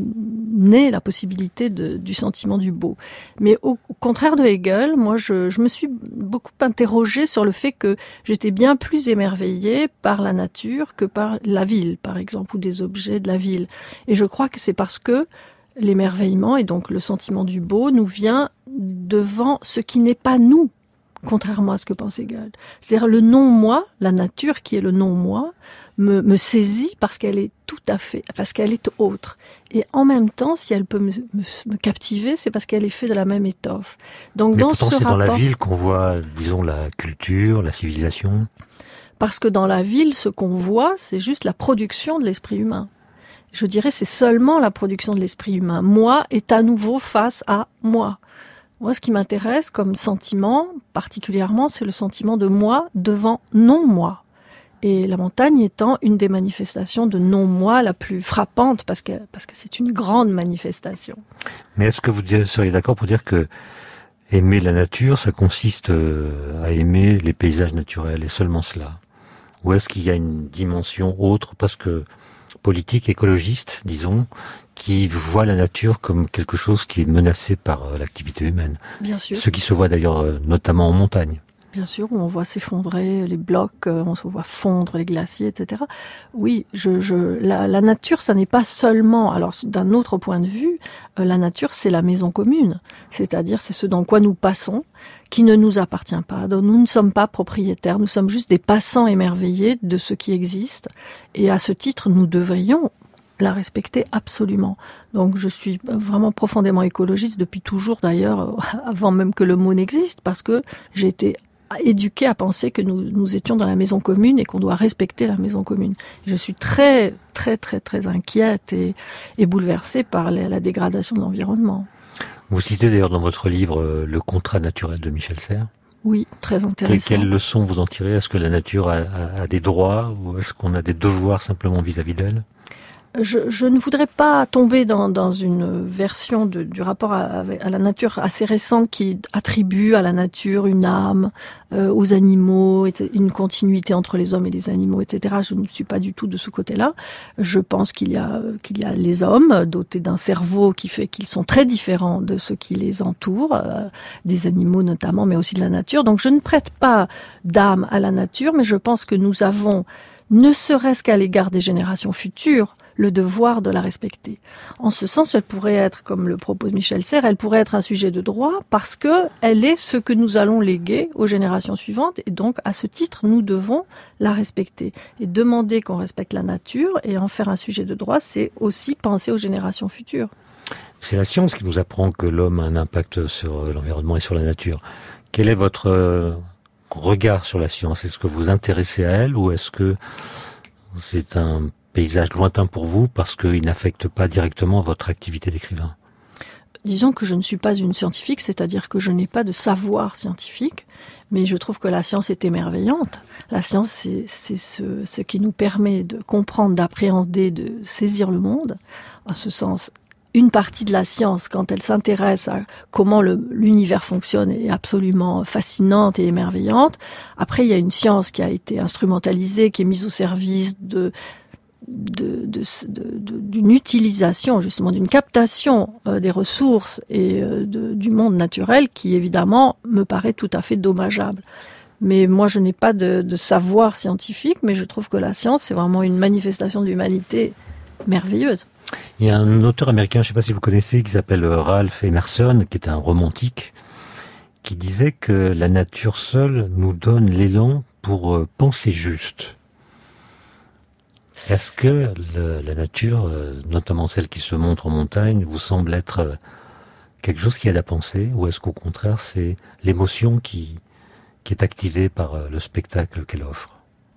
naît la possibilité de, du sentiment du beau. Mais au, au contraire de Hegel, moi, je, je me suis beaucoup interrogée sur le fait que j'étais bien plus émerveillée par la nature que par la ville, par exemple, ou des objets de la ville. Et je crois que c'est parce que l'émerveillement et donc le sentiment du beau nous vient devant ce qui n'est pas nous. Contrairement à ce que pense Hegel. C'est-à-dire le non-moi, la nature qui est le non-moi, me, me saisit parce qu'elle est tout à fait, parce qu'elle est autre. Et en même temps, si elle peut me, me, me captiver, c'est parce qu'elle est faite de la même étoffe. Donc Mais dans pourtant, ce c'est rapport, dans la ville qu'on voit, disons, la culture, la civilisation. Parce que dans la ville, ce qu'on voit, c'est juste la production de l'esprit humain. Je dirais, c'est seulement la production de l'esprit humain. Moi est à nouveau face à moi. Moi, ce qui m'intéresse comme sentiment, particulièrement, c'est le sentiment de moi devant non-moi. Et la montagne étant une des manifestations de non-moi la plus frappante, parce que, parce que c'est une grande manifestation. Mais est-ce que vous seriez d'accord pour dire que aimer la nature, ça consiste à aimer les paysages naturels, et seulement cela ? Ou est-ce qu'il y a une dimension autre, parce que politique, écologiste, disons, qui voit la nature comme quelque chose qui est menacé par l'activité humaine. Bien sûr. Ce qui se voit d'ailleurs notamment en montagne. Bien sûr, où on voit s'effondrer les blocs, on se voit fondre les glaciers, et cetera. Oui, je, je, la, la nature, ça n'est pas seulement. Alors, d'un autre point de vue, euh, la nature, c'est la maison commune, c'est-à-dire c'est ce dans quoi nous passons, qui ne nous appartient pas, dont nous ne sommes pas propriétaires. Nous sommes juste des passants émerveillés de ce qui existe, et à ce titre, nous devrions la respecter absolument. Donc je suis vraiment profondément écologiste depuis toujours d'ailleurs, avant même que le mot n'existe, parce que j'ai été éduquée à penser que nous, nous étions dans la maison commune et qu'on doit respecter la maison commune. Je suis très, très, très, très inquiète et, et bouleversée par la, la dégradation de l'environnement. Vous citez d'ailleurs dans votre livre euh, Le contrat naturel de Michel Serres. Oui, très intéressant. Quelles leçons vous en tirez? Est-ce que la nature a, a, a des droits ou est-ce qu'on a des devoirs simplement vis-à-vis d'elle? Je, je ne voudrais pas tomber dans, dans une version de, du rapport à, à la nature assez récente qui attribue à la nature une âme, euh, aux animaux, une continuité entre les hommes et les animaux, et cetera. Je ne suis pas du tout de ce côté-là. Je pense qu'il y a, qu'il y a les hommes dotés d'un cerveau qui fait qu'ils sont très différents de ceux qui les entourent, euh, des animaux notamment, mais aussi de la nature. Donc je ne prête pas d'âme à la nature, mais je pense que nous avons, ne serait-ce qu'à l'égard des générations futures, le devoir de la respecter. En ce sens, elle pourrait être, comme le propose Michel Serres, elle pourrait être un sujet de droit parce que elle est ce que nous allons léguer aux générations suivantes et donc, à ce titre, nous devons la respecter. Et demander qu'on respecte la nature et en faire un sujet de droit, c'est aussi penser aux générations futures. C'est la science qui nous apprend que l'homme a un impact sur l'environnement et sur la nature. Quel est votre regard sur la science? Est-ce que vous vous intéressez à elle ou est-ce que c'est un paysage lointain pour vous parce qu'il n'affecte pas directement votre activité d'écrivain? Disons que je ne suis pas une scientifique, c'est-à-dire que je n'ai pas de savoir scientifique, mais je trouve que la science est émerveillante. La science, c'est, c'est ce, ce qui nous permet de comprendre, d'appréhender, de saisir le monde. En ce sens, une partie de la science, quand elle s'intéresse à comment le, l'univers fonctionne, est absolument fascinante et émerveillante. Après, il y a une science qui a été instrumentalisée, qui est mise au service de De, de, de, de, d'une utilisation, justement, d'une captation euh, des ressources et euh, de, du monde naturel qui, évidemment, me paraît tout à fait dommageable. Mais moi, je n'ai pas de, de savoir scientifique, mais je trouve que la science, c'est vraiment une manifestation de l'humanité merveilleuse. Il y a un auteur américain, je ne sais pas si vous connaissez, qui s'appelle Ralph Emerson, qui est un romantique, qui disait que la nature seule nous donne l'élan pour euh, penser juste. Est-ce que le, la nature, notamment celle qui se montre en montagne, vous semble être quelque chose qui aide à penser, ou est-ce qu'au contraire c'est l'émotion qui, qui est activée par le spectacle qu'elle offre?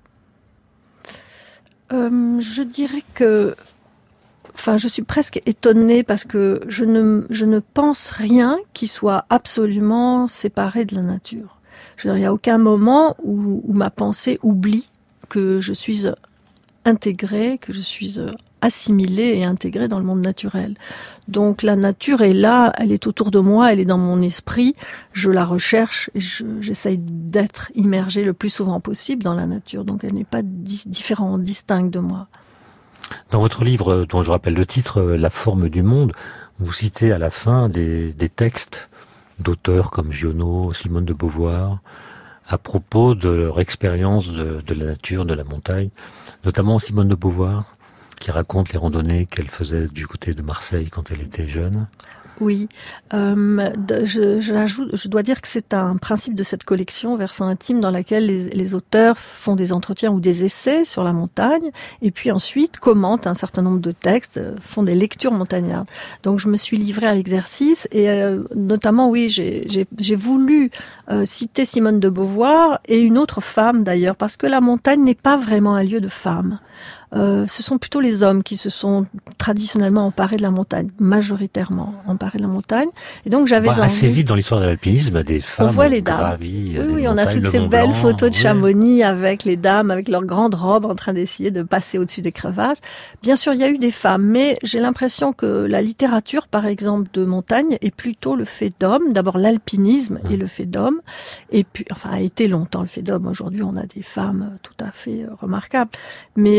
euh, Je dirais que, enfin, je suis presque étonnée parce que je ne, je ne pense rien qui soit absolument séparé de la nature. Je veux dire, il n'y a aucun moment où, où ma pensée oublie que je suis intégrée, que je suis assimilée et intégrée dans le monde naturel. Donc la nature est là, elle est autour de moi, elle est dans mon esprit, je la recherche et je, j'essaye d'être immergée le plus souvent possible dans la nature. Donc elle n'est pas di- différente, distincte de moi. Dans votre livre, dont je rappelle le titre, La forme du monde, vous citez à la fin des, des textes d'auteurs comme Giono, Simone de Beauvoir, à propos de leur expérience de, de la nature, de la montagne, notamment Simone de Beauvoir, qui raconte les randonnées qu'elle faisait du côté de Marseille quand elle était jeune. Oui, euh, je, je, je dois dire que c'est un principe de cette collection Versant intime dans laquelle les, les auteurs font des entretiens ou des essais sur la montagne et puis ensuite commentent un certain nombre de textes, font des lectures montagnardes. Donc je me suis livrée à l'exercice et euh, notamment, oui, j'ai, j'ai, j'ai voulu euh, citer Simone de Beauvoir et une autre femme d'ailleurs, parce que la montagne n'est pas vraiment un lieu de femmes. Euh, ce sont plutôt les hommes qui se sont traditionnellement emparés de la montagne, majoritairement emparés de la montagne. Et donc j'avais bah, envie... assez vite dans l'histoire de l'alpinisme, des femmes on voit les dames. gravi, oui, oui, on a toutes ces belles Blanc, photos de Chamonix ouais. avec les dames, avec leurs grandes robes en train d'essayer de passer au-dessus des crevasses. Bien sûr, il y a eu des femmes, mais j'ai l'impression que la littérature, par exemple, de montagne, est plutôt le fait d'hommes. D'abord, l'alpinisme mmh. est le fait d'hommes, et puis, enfin, a été longtemps le fait d'hommes. Aujourd'hui, on a des femmes tout à fait remarquables. Mais euh, voilà.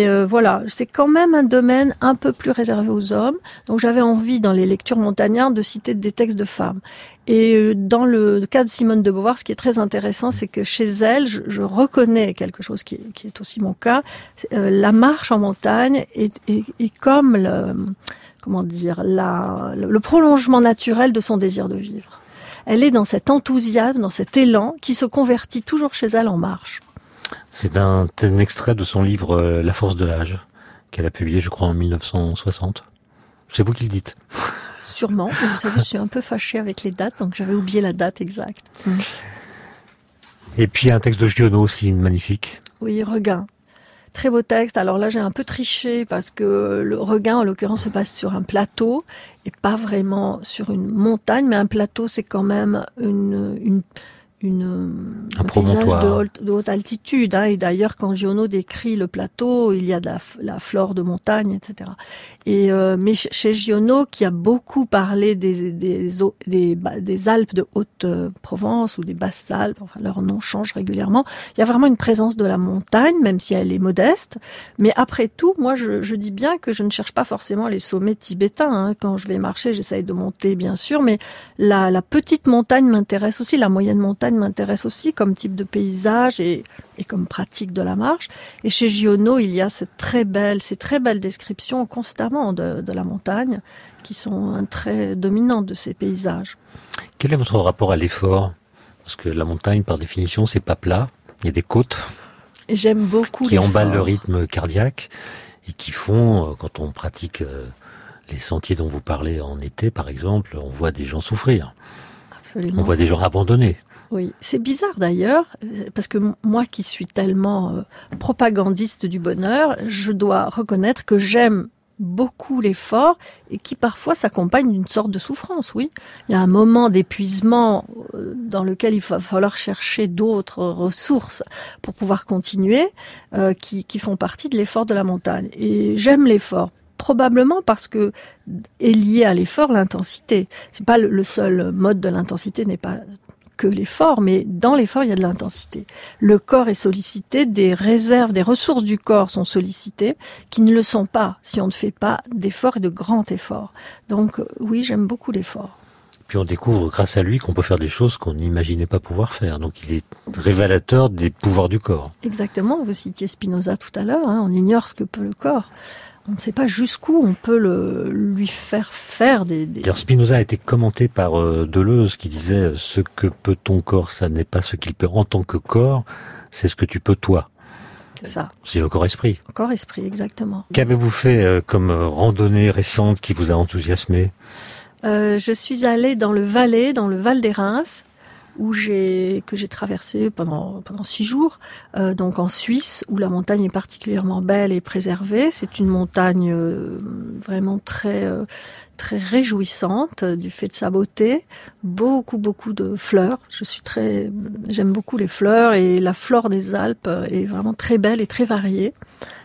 voilà, c'est quand même un domaine un peu plus réservé aux hommes. Donc j'avais envie, dans les lectures montagnardes, de citer des textes de femmes. Et dans le cas de Simone de Beauvoir, ce qui est très intéressant, c'est que chez elle, je, je reconnais quelque chose qui est, qui est aussi mon cas. Euh, la marche en montagne est, est, est comme le, comment dire, la, le prolongement naturel de son désir de vivre. Elle est dans cet enthousiasme, dans cet élan qui se convertit toujours chez elle en marche. C'est un, un extrait de son livre euh, La force de l'âge, qu'elle a publié, je crois, en mille neuf cent soixante. C'est vous qui le dites. Sûrement. Vous savez, je suis un peu fâchée avec les dates, donc j'avais oublié la date exacte. Mmh. Et puis un texte de Giono aussi, magnifique. Oui, Regain. Très beau texte. Alors là, j'ai un peu triché parce que le Regain, en l'occurrence, se passe sur un plateau et pas vraiment sur une montagne, mais un plateau, c'est quand même une, une, une un, un paysage de haute, de haute altitude. Hein. Et d'ailleurs, quand Giono décrit le plateau, il y a de la, la flore de montagne, et cetera. Et euh, mais chez Giono, qui a beaucoup parlé des des des, des, des Alpes de Haute-Provence ou des Basses-Alpes, enfin leur nom change régulièrement. Il y a vraiment une présence de la montagne, même si elle est modeste. Mais après tout, moi, je, je dis bien que je ne cherche pas forcément les sommets tibétains. Hein. Quand je vais marcher, j'essaye de monter, bien sûr, mais la, la petite montagne m'intéresse aussi, la moyenne montagne m'intéresse aussi comme type de paysage et, et comme pratique de la marche. Et chez Giono, il y a cette très belle, ces très belles descriptions constamment de, de la montagne qui sont un trait dominant de ces paysages. Quel est votre rapport à l'effort ? Parce que la montagne, par définition, c'est pas plat. Il y a des côtes. Et j'aime beaucoup qui l'effort. emballent le rythme cardiaque et qui font, quand on pratique les sentiers dont vous parlez en été, par exemple, on voit des gens souffrir. Absolument. On voit des gens abandonnés. Oui, c'est bizarre d'ailleurs, parce que moi qui suis tellement euh, propagandiste du bonheur, je dois reconnaître que j'aime beaucoup l'effort et qui parfois s'accompagne d'une sorte de souffrance, oui. Il y a un moment d'épuisement dans lequel il va falloir chercher d'autres ressources pour pouvoir continuer, euh, qui, qui font partie de l'effort de la montagne. Et j'aime l'effort. Probablement parce que est lié à l'effort l'intensité. C'est pas le, le seul mode de l'intensité, n'est pas que l'effort, mais dans l'effort, il y a de l'intensité. Le corps est sollicité, des réserves, des ressources du corps sont sollicitées, qui ne le sont pas si on ne fait pas d'effort et de grands efforts. Donc oui, j'aime beaucoup l'effort. Puis on découvre grâce à lui qu'on peut faire des choses qu'on n'imaginait pas pouvoir faire. Donc il est révélateur des pouvoirs du corps. Exactement, vous citiez Spinoza tout à l'heure, hein, on ignore ce que peut le corps. On ne sait pas jusqu'où on peut le, lui faire faire des... des... D'ailleurs, Spinoza a été commenté par euh, Deleuze qui disait « Ce que peut ton corps, ça n'est pas ce qu'il peut en tant que corps, c'est ce que tu peux toi. » C'est ça. C'est le corps-esprit. Corps-esprit, exactement. Qu'avez-vous fait euh, comme randonnée récente qui vous a enthousiasmé ? euh, Je suis allée dans le Valais, dans le Val des Reims, où j'ai que j'ai traversé pendant pendant six jours, euh, donc en Suisse, où la montagne est particulièrement belle et préservée. C'est une montagne euh, vraiment très euh, très réjouissante du fait de sa beauté. Beaucoup beaucoup de fleurs. Je suis très j'aime beaucoup les fleurs et la flore des Alpes est vraiment très belle et très variée.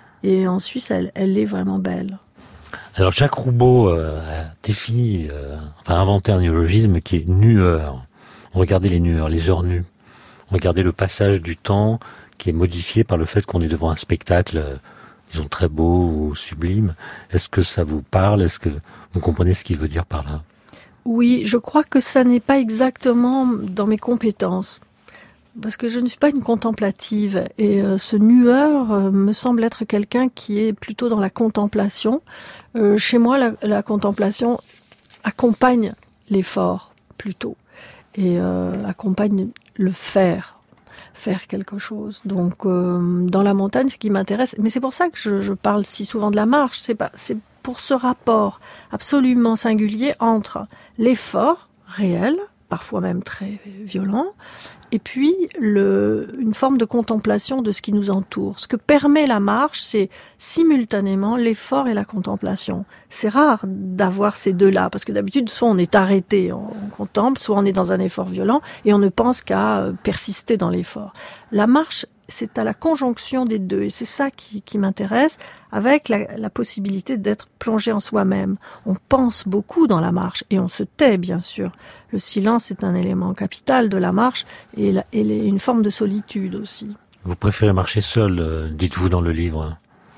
Et en Suisse, elle elle est vraiment belle. Alors Jacques Roubaud euh, a défini, euh, enfin inventé un néologisme qui est nueur. Regardez les nueurs, les heures nues. Regardez le passage du temps qui est modifié par le fait qu'on est devant un spectacle, euh, disons, très beau ou sublime. Est-ce que ça vous parle ? Est-ce que vous comprenez ce qu'il veut dire par là ? Oui, je crois que ça n'est pas exactement dans mes compétences. Parce que je ne suis pas une contemplative. Et euh, ce nueur euh, me semble être quelqu'un qui est plutôt dans la contemplation. Euh, chez moi, la, la contemplation accompagne l'effort, plutôt. Et euh, accompagne le faire, faire quelque chose. Donc, euh, dans la montagne, ce qui m'intéresse, mais c'est pour ça que je, je parle si souvent de la marche, c'est pas, c'est pour ce rapport absolument singulier entre l'effort réel, parfois même très violent, et puis le, une forme de contemplation de ce qui nous entoure. Ce que permet la marche, c'est simultanément l'effort et la contemplation. C'est rare d'avoir ces deux-là, parce que d'habitude, soit on est arrêté, on, on contemple, soit on est dans un effort violent, et on ne pense qu'à persister dans l'effort. La marche, c'est à la conjonction des deux, et c'est ça qui, qui m'intéresse, avec la, la possibilité d'être plongé en soi-même. On pense beaucoup dans la marche, et on se tait, bien sûr. Le silence est un élément capital de la marche, et, la, et les, une forme de solitude aussi. Vous préférez marcher seul, euh, dites-vous dans le livre.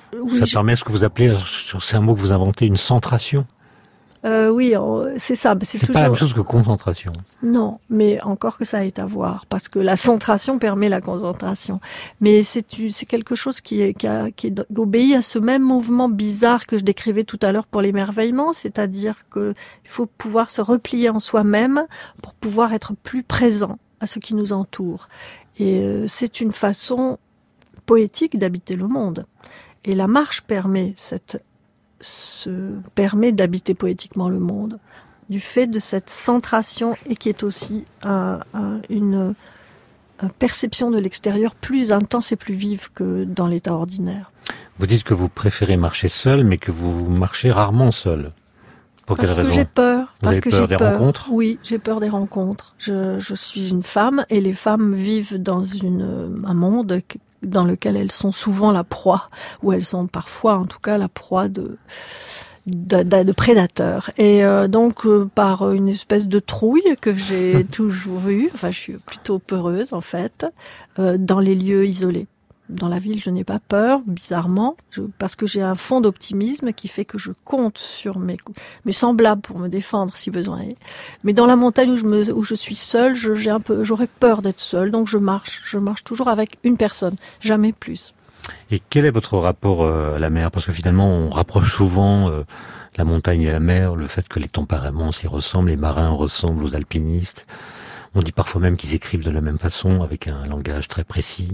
Oui, Ça je... permet ce que vous appelez, c'est un mot que vous inventez, une centration. Euh, oui, c'est ça. C'est, c'est toujours... pas la même chose que concentration. Non, mais encore que ça ait à voir, parce que la centration permet la concentration. Mais c'est, c'est quelque chose qui, est, qui, a, qui est, obéit à ce même mouvement bizarre que je décrivais tout à l'heure pour l'émerveillement, c'est-à-dire qu'il faut pouvoir se replier en soi-même pour pouvoir être plus présent à ce qui nous entoure. Et euh, c'est une façon poétique d'habiter le monde. Et la marche permet cette se permet d'habiter poétiquement le monde, du fait de cette centration et qui est aussi un, un, une, une perception de l'extérieur plus intense et plus vive que dans l'état ordinaire. Vous dites que vous préférez marcher seul, mais que vous marchez rarement seul. Pour quelle parce raison ? que j'ai peur. Vous parce avez que peur j'ai des peur. rencontres ? Oui, j'ai peur des rencontres. Je, je suis une femme et les femmes vivent dans une, un monde dans lequel elles sont souvent la proie, ou elles sont parfois en tout cas la proie de, de, de, de prédateurs. Et euh, donc euh, par une espèce de trouille que j'ai toujours eue, enfin je suis plutôt peureuse en fait, euh, dans les lieux isolés. Dans la ville, je n'ai pas peur, bizarrement, je, parce que j'ai un fond d'optimisme qui fait que je compte sur mes, mes semblables pour me défendre si besoin est. Mais dans la montagne où je, me, où je suis seule, je, j'ai un peu, j'aurais peur d'être seule, donc je marche. Je marche toujours avec une personne, jamais plus. Et quel est votre rapport euh, à la mer ? Parce que finalement, on rapproche souvent euh, la montagne et la mer, le fait que les tempéraments s'y ressemblent, les marins ressemblent aux alpinistes. On dit parfois même qu'ils écrivent de la même façon, avec un langage très précis.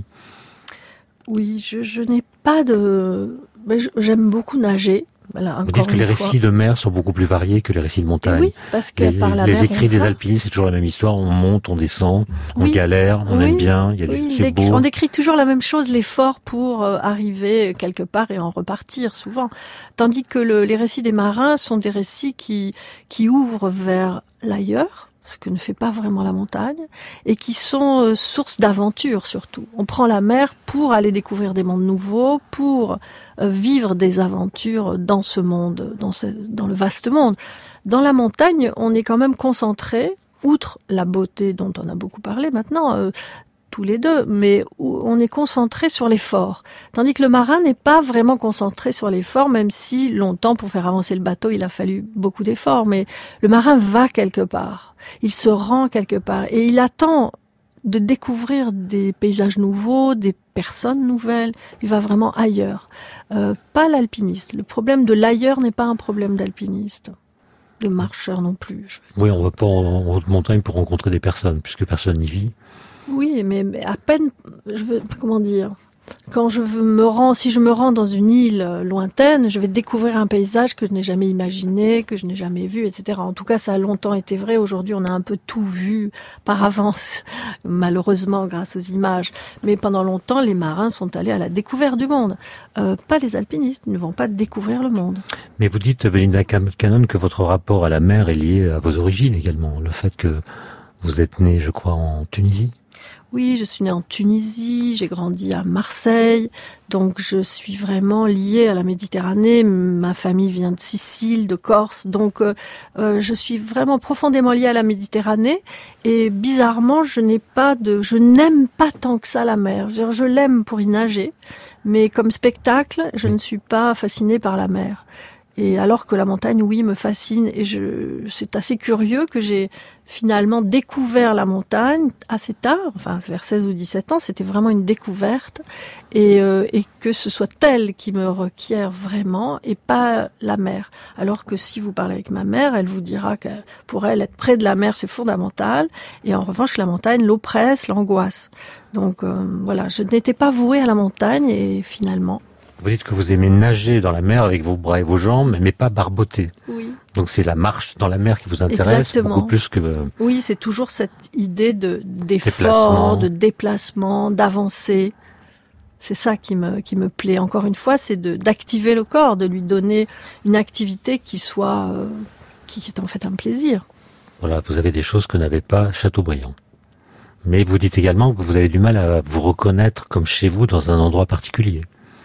Oui, je, je n'ai pas de... J'aime beaucoup nager. Voilà, vous dites que les récits de mer sont beaucoup plus variés que les récits de montagne. Et oui, parce que les, par la les mer, écrits des alpinistes, c'est toujours la même histoire. On monte, on descend, on oui, galère, on oui, aime bien. Il y a oui, des, c'est beau. On décrit toujours la même chose, l'effort pour euh, arriver quelque part et en repartir souvent. Tandis que le, les récits des marins sont des récits qui qui ouvrent vers l'ailleurs, ce que ne fait pas vraiment la montagne, et qui sont euh, source d'aventure surtout. On prend la mer pour aller découvrir des mondes nouveaux, pour euh, vivre des aventures dans ce monde, dans, ce, dans le vaste monde. Dans la montagne, on est quand même concentré, outre la beauté dont on a beaucoup parlé maintenant, euh, tous les deux, mais on est concentré sur l'effort. Tandis que le marin n'est pas vraiment concentré sur l'effort, même si longtemps, pour faire avancer le bateau, il a fallu beaucoup d'efforts. Mais le marin va quelque part, il se rend quelque part, et il attend de découvrir des paysages nouveaux, des personnes nouvelles. Il va vraiment ailleurs. Euh, pas l'alpiniste. Le problème de l'ailleurs n'est pas un problème d'alpiniste. De marcheur non plus. Je veux oui, on ne va pas en, en haute montagne pour rencontrer des personnes, puisque personne n'y vit. Oui, mais, mais à peine, je veux, comment dire, quand je me rends, si je me rends dans une île lointaine, je vais découvrir un paysage que je n'ai jamais imaginé, que je n'ai jamais vu, et cetera. En tout cas, ça a longtemps été vrai. Aujourd'hui, on a un peu tout vu par avance, malheureusement, grâce aux images. Mais pendant longtemps, les marins sont allés à la découverte du monde. Euh, pas les alpinistes, ne vont pas découvrir le monde. Mais vous dites, Belinda Cannon, que votre rapport à la mer est lié à vos origines également. Le fait que vous êtes née, je crois, en Tunisie. Oui, je suis née en Tunisie, j'ai grandi à Marseille, donc je suis vraiment liée à la Méditerranée. Ma famille vient de Sicile, de Corse, donc euh, euh, je suis vraiment profondément liée à la Méditerranée. Et bizarrement, je n'ai pas de, je n'aime pas tant que ça la mer. Je, je l'aime pour y nager, mais comme spectacle, je ne suis pas fascinée par la mer. Et alors que la montagne, oui, me fascine. Et je, c'est assez curieux que j'ai finalement découvert la montagne assez tard, enfin vers seize ou dix-sept ans, c'était vraiment une découverte. Et, euh, et que ce soit elle qui me requiert vraiment et pas la mer. Alors que si vous parlez avec ma mère, elle vous dira que pour elle, être près de la mer, c'est fondamental. Et en revanche, la montagne l'oppresse, l'angoisse. Donc euh, voilà, je n'étais pas vouée à la montagne et finalement... Vous dites que vous aimez nager dans la mer avec vos bras et vos jambes, mais pas barboter. Oui. Donc c'est la marche dans la mer qui vous intéresse. Exactement. Beaucoup plus que... Oui, c'est toujours cette idée de d'effort, déplacement. de déplacement, d'avancée. C'est ça qui me qui me plaît. Encore une fois, c'est de d'activer le corps, de lui donner une activité qui soit euh, qui est en fait un plaisir. Voilà, vous avez des choses que n'avait pas Chateaubriand. Mais vous dites également que vous avez du mal à vous reconnaître comme chez vous dans un endroit particulier.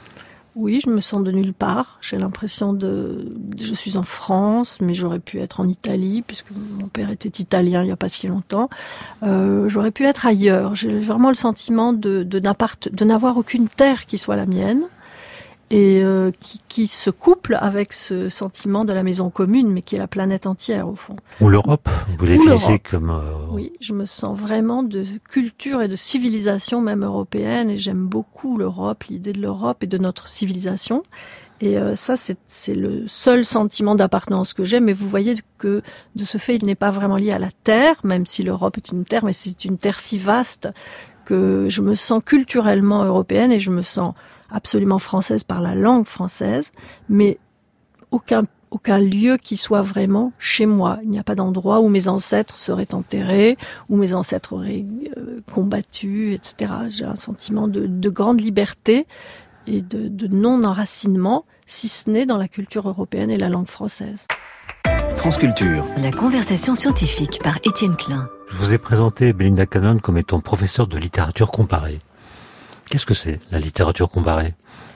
Oui, je me sens de nulle part. J'ai l'impression de... Je suis en France, mais j'aurais pu être en Italie, puisque mon père était italien il n'y a pas si longtemps. Euh, j'aurais pu être ailleurs. J'ai vraiment le sentiment de, de, de n'avoir aucune terre qui soit la mienne. et euh, qui, qui se couple avec ce sentiment de la maison commune, mais qui est la planète entière au fond. Ou l'Europe, vous l'écrivez comme... Euh... Oui, je me sens vraiment de culture et de civilisation même européenne, et j'aime beaucoup l'Europe, l'idée de l'Europe et de notre civilisation. Et euh, ça, c'est, c'est le seul sentiment d'appartenance que j'ai, mais vous voyez que de ce fait, il n'est pas vraiment lié à la terre, même si l'Europe est une terre, mais c'est une terre si vaste que je me sens culturellement européenne et je me sens absolument française par la langue française, mais aucun, aucun lieu qui soit vraiment chez moi. Il n'y a pas d'endroit où mes ancêtres seraient enterrés, où mes ancêtres auraient euh, combattu, et cetera. J'ai un sentiment de, de grande liberté et de, de non-enracinement, si ce n'est dans la culture européenne et la langue française. France Culture. La conversation scientifique par Étienne Klein. Je vous ai présenté Belinda Cannon comme étant professeure de littérature comparée. Qu'est-ce que c'est, la littérature comparée ?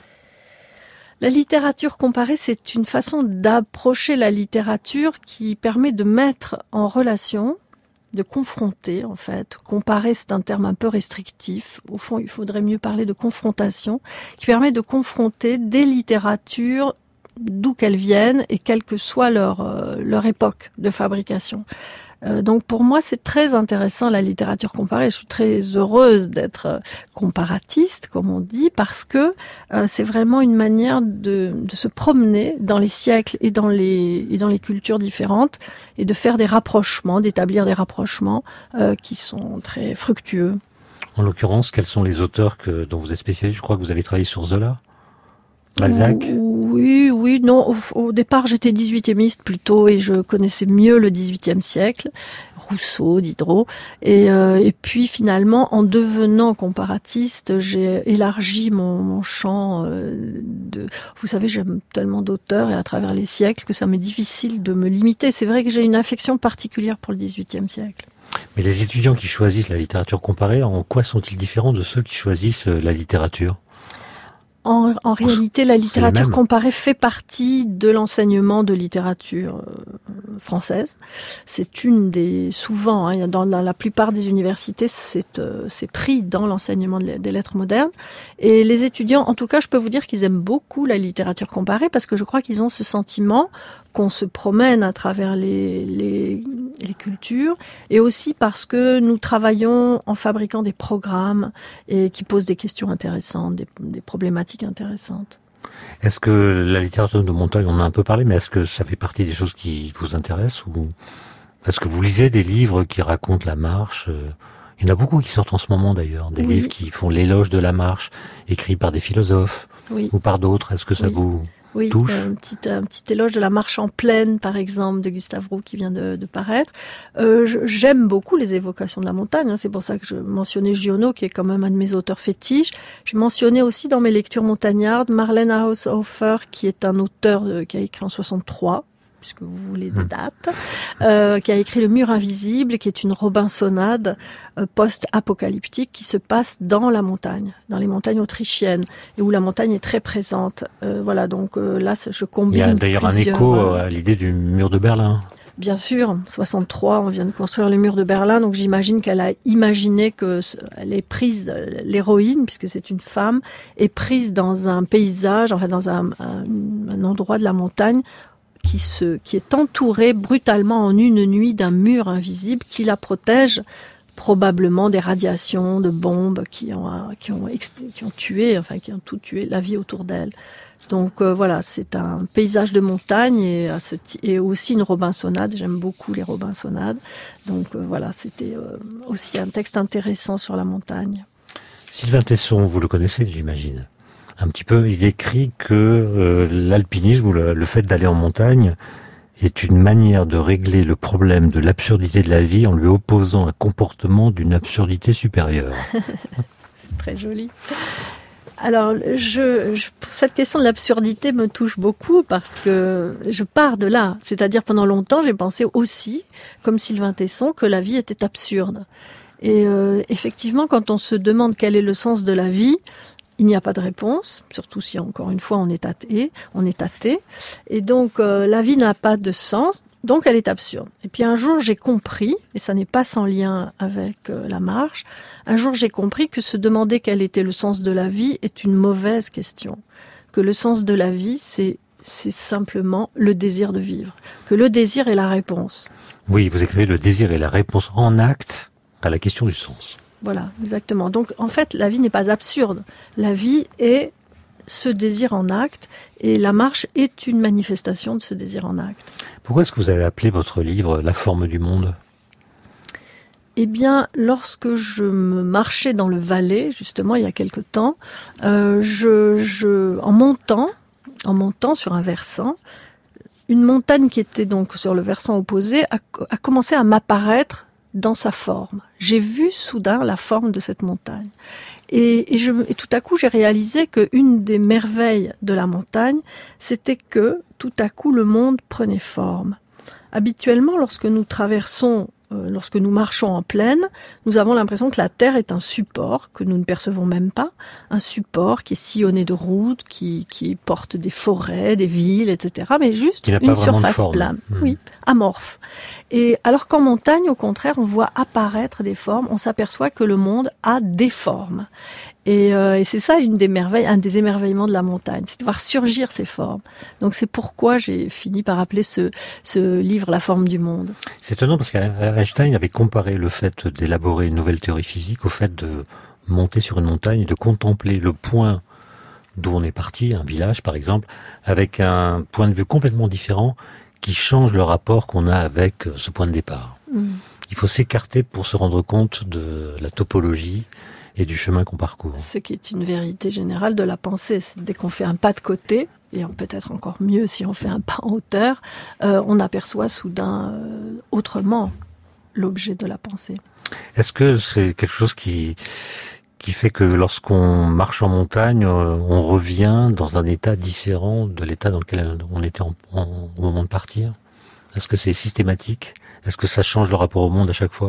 La littérature comparée, c'est une façon d'approcher la littérature qui permet de mettre en relation, de confronter en fait. Comparer, c'est un terme un peu restrictif. Au fond, il faudrait mieux parler de confrontation, qui permet de confronter des littératures d'où qu'elles viennent et quelle que soit leur, euh, leur époque de fabrication. Euh, donc pour moi, c'est très intéressant la littérature comparée. Je suis très heureuse d'être comparatiste, comme on dit, parce que euh, c'est vraiment une manière de, de se promener dans les siècles et dans les, et dans les cultures différentes et de faire des rapprochements, d'établir des rapprochements euh, qui sont très fructueux. En l'occurrence, quels sont les auteurs que, dont vous êtes spécialiste ? Je crois que vous avez travaillé sur Zola, Balzac. Oui, oui, non. Au, au départ, j'étais dix-huitiémiste plutôt et je connaissais mieux le dix-huitième siècle, Rousseau, Diderot. Et, euh, et puis finalement, en devenant comparatiste, j'ai élargi mon, mon champ euh, de. Vous savez, j'aime tellement d'auteurs et à travers les siècles que ça m'est difficile de me limiter. C'est vrai que j'ai une affection particulière pour le dix-huitième siècle. Mais les étudiants qui choisissent la littérature comparée, en quoi sont-ils différents de ceux qui choisissent la littérature ? En, en réalité, la littérature comparée fait partie de l'enseignement de littérature euh, française. C'est une des, souvent, hein, dans, dans la plupart des universités, c'est, euh, c'est pris dans l'enseignement de, des lettres modernes. Et les étudiants, en tout cas, je peux vous dire qu'ils aiment beaucoup la littérature comparée parce que je crois qu'ils ont ce sentiment qu'on se promène à travers les, les, les cultures, et aussi parce que nous travaillons en fabriquant des programmes et qui posent des questions intéressantes, des, des problématiques intéressantes. Est-ce que la littérature de montagne, on en a un peu parlé, mais est-ce que ça fait partie des choses qui vous intéressent, ou est-ce que vous lisez des livres qui racontent la marche ? Il y en a beaucoup qui sortent en ce moment d'ailleurs, des oui. livres qui font l'éloge de la marche, écrits par des philosophes oui. ou par d'autres. Est-ce que ça oui. vous... Oui, un petit, un petit éloge de la marche en plaine, par exemple, de Gustave Roux qui vient de, de paraître. Euh, j'aime beaucoup les évocations de la montagne, hein, c'est pour ça que je mentionnais Giono, qui est quand même un de mes auteurs fétiches. J'ai mentionné aussi dans mes lectures montagnardes Marlene Haushofer, qui est un auteur de, qui a écrit en soixante-trois, puisque vous voulez des dates, euh, qui a écrit Le Mur Invisible, qui est une Robinsonade euh, post-apocalyptique qui se passe dans la montagne, dans les montagnes autrichiennes, et où la montagne est très présente. Euh, voilà, donc euh, là, je combine. Il y a d'ailleurs un écho à l'idée du mur de Berlin. Bien sûr, soixante-trois, on vient de construire le mur de Berlin, donc j'imagine qu'elle a imaginé que elle est prise, l'héroïne, puisque c'est une femme, est prise dans un paysage, enfin dans un, un, un endroit de la montagne qui se, qui est entourée brutalement en une nuit d'un mur invisible qui la protège probablement des radiations, de bombes qui ont, qui ont, qui ont tué, enfin qui ont tout tué, la vie autour d'elle. Donc euh, voilà, c'est un paysage de montagne et, à ce t- et aussi une Robinsonade. J'aime beaucoup les Robinsonades. Donc euh, voilà, c'était euh, aussi un texte intéressant sur la montagne. Sylvain Tesson, vous le connaissez, j'imagine. Un petit peu, il écrit que euh, l'alpinisme ou le, le fait d'aller en montagne est une manière de régler le problème de l'absurdité de la vie en lui opposant un comportement d'une absurdité supérieure. C'est très joli. Alors, je, je, cette question de l'absurdité me touche beaucoup parce que je pars de là. C'est-à-dire, pendant longtemps, j'ai pensé aussi, comme Sylvain Tesson, que la vie était absurde. Et euh, effectivement, quand on se demande quel est le sens de la vie, il n'y a pas de réponse, surtout si, encore une fois, on est athée. On est athée. Et donc, euh, la vie n'a pas de sens, donc elle est absurde. Et puis un jour, j'ai compris, et ça n'est pas sans lien avec euh, la marche, un jour, j'ai compris que se demander quel était le sens de la vie est une mauvaise question. que le sens de la vie, c'est, c'est simplement le désir de vivre, que le désir est la réponse. Oui, vous écrivez le désir est la réponse en acte à la question du sens. Voilà, exactement. Donc, en fait, la vie n'est pas absurde. La vie est ce désir en acte, et la marche est une manifestation de ce désir en acte. Pourquoi est-ce que vous avez appelé votre livre « La forme du monde » ? Eh bien, lorsque je me marchais dans le Valais, justement, il y a quelque temps, euh, je, je, en montant, en montant sur un versant, une montagne qui était donc sur le versant opposé a, a commencé à m'apparaître dans sa forme. J'ai vu soudain la forme de cette montagne. Et, et, je, et tout à coup, j'ai réalisé qu'une des merveilles de la montagne, c'était que tout à coup, le monde prenait forme. Habituellement, lorsque nous traversons, euh, lorsque nous marchons en plaine, nous avons l'impression que la terre est un support que nous ne percevons même pas, un support qui est sillonné de routes, qui, qui porte des forêts, des villes, et cetera, mais juste une surface plane, mmh. oui, amorphe. Et alors qu'en montagne, au contraire, on voit apparaître des formes, on s'aperçoit que le monde a des formes. Et, euh, et c'est ça une des merveilles, un des émerveillements de la montagne, c'est de voir surgir ces formes. Donc c'est pourquoi j'ai fini par appeler ce, ce livre La forme du monde. C'est étonnant parce qu'Einstein avait comparé le fait d'élaborer une nouvelle théorie physique au fait de monter sur une montagne et de contempler le point d'où on est parti, un village par exemple, avec un point de vue complètement différent qui change le rapport qu'on a avec ce point de départ. Mmh. Il faut s'écarter pour se rendre compte de la topologie et du chemin qu'on parcourt. Ce qui est une vérité générale de la pensée, c'est dès qu'on fait un pas de côté, et peut-être encore mieux si on fait un pas en hauteur, euh, on aperçoit soudain euh, autrement l'objet de la pensée. Est-ce que c'est quelque chose qui qui fait que lorsqu'on marche en montagne, on revient dans un état différent de l'état dans lequel on était en, en, au moment de partir ? Est-ce que c'est systématique ? Est-ce que ça change le rapport au monde à chaque fois ?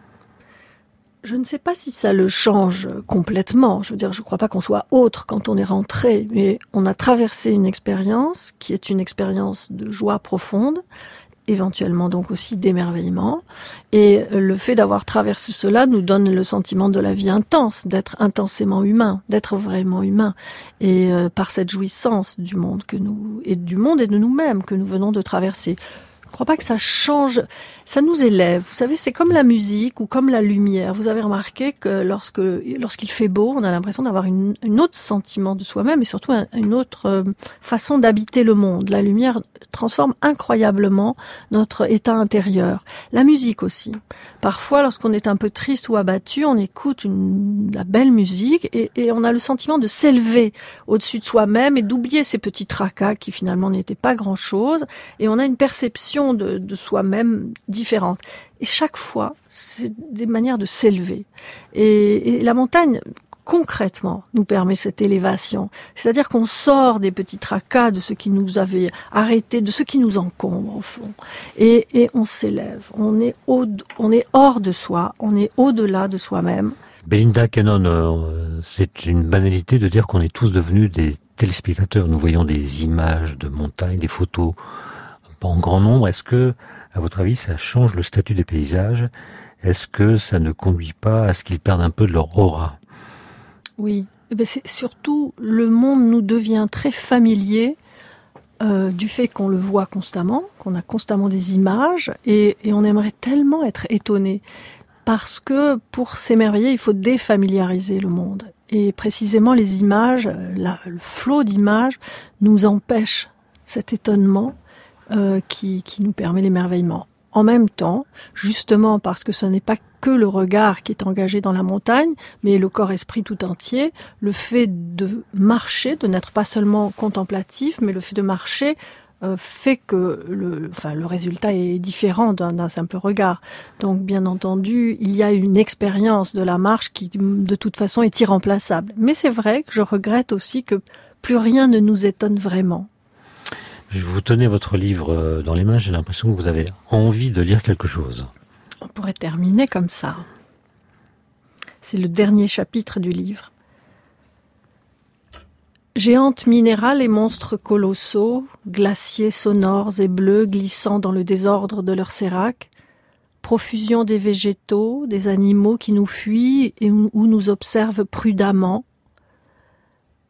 Je ne sais pas si ça le change complètement. Je veux dire, je ne crois pas qu'on soit autre quand on est rentré, mais on a traversé une expérience qui est une expérience de joie profonde, éventuellement donc aussi d'émerveillement. Et le fait d'avoir traversé cela nous donne le sentiment de la vie intense, d'être intensément humain, d'être vraiment humain. Et euh, par cette jouissance du monde que nous, et du monde et de nous-mêmes que nous venons de traverser. Je ne crois pas que ça change, ça nous élève. Vous savez, c'est comme la musique ou comme la lumière. Vous avez remarqué que lorsque lorsqu'il fait beau, on a l'impression d'avoir une, une autre sentiment de soi-même et surtout un, une autre euh, façon d'habiter le monde. La lumière transforme incroyablement notre état intérieur. La musique aussi. Parfois, lorsqu'on est un peu triste ou abattu, on écoute une, la belle musique et, et on a le sentiment de s'élever au-dessus de soi-même et d'oublier ces petits tracas qui finalement n'étaient pas grand-chose. Et on a une perception de, de soi-même différente. Et chaque fois, c'est des manières de s'élever. Et, et la montagne, concrètement, nous permet cette élévation. C'est-à-dire qu'on sort des petits tracas, de ce qui nous avait arrêtés, de ce qui nous encombre, au fond. Et, et on s'élève. On est, au, on est hors de soi. On est au-delà de soi-même. Belinda Cannon, euh, c'est une banalité de dire qu'on est tous devenus des téléspectateurs. Nous voyons des images de montagnes, des photos en grand nombre. Est-ce que, à votre avis, ça change le statut des paysages ? Est-ce que ça ne conduit pas à ce qu'ils perdent un peu de leur aura ? Oui, eh bien, c'est surtout le monde nous devient très familier euh, du fait qu'on le voit constamment, qu'on a constamment des images et, et on aimerait tellement être étonné parce que pour s'émerveiller, il faut défamiliariser le monde. Et précisément les images, la, le flot d'images nous empêche cet étonnement euh, qui, qui nous permet l'émerveillement. En même temps, justement parce que ce n'est pas que le regard qui est engagé dans la montagne, mais le corps-esprit tout entier, le fait de marcher, de n'être pas seulement contemplatif, mais le fait de marcher euh, fait que le, enfin, le résultat est différent d'un, d'un simple regard. Donc bien entendu, il y a une expérience de la marche qui de toute façon est irremplaçable. Mais c'est vrai que je regrette aussi que plus rien ne nous étonne vraiment. Vous tenez votre livre dans les mains, j'ai l'impression que vous avez envie de lire quelque chose. On pourrait terminer comme ça. C'est le dernier chapitre du livre. Géantes minérales et monstres colossaux, glaciers sonores et bleus glissant dans le désordre de leur sérac, profusion des végétaux, des animaux qui nous fuient et où nous observent prudemment,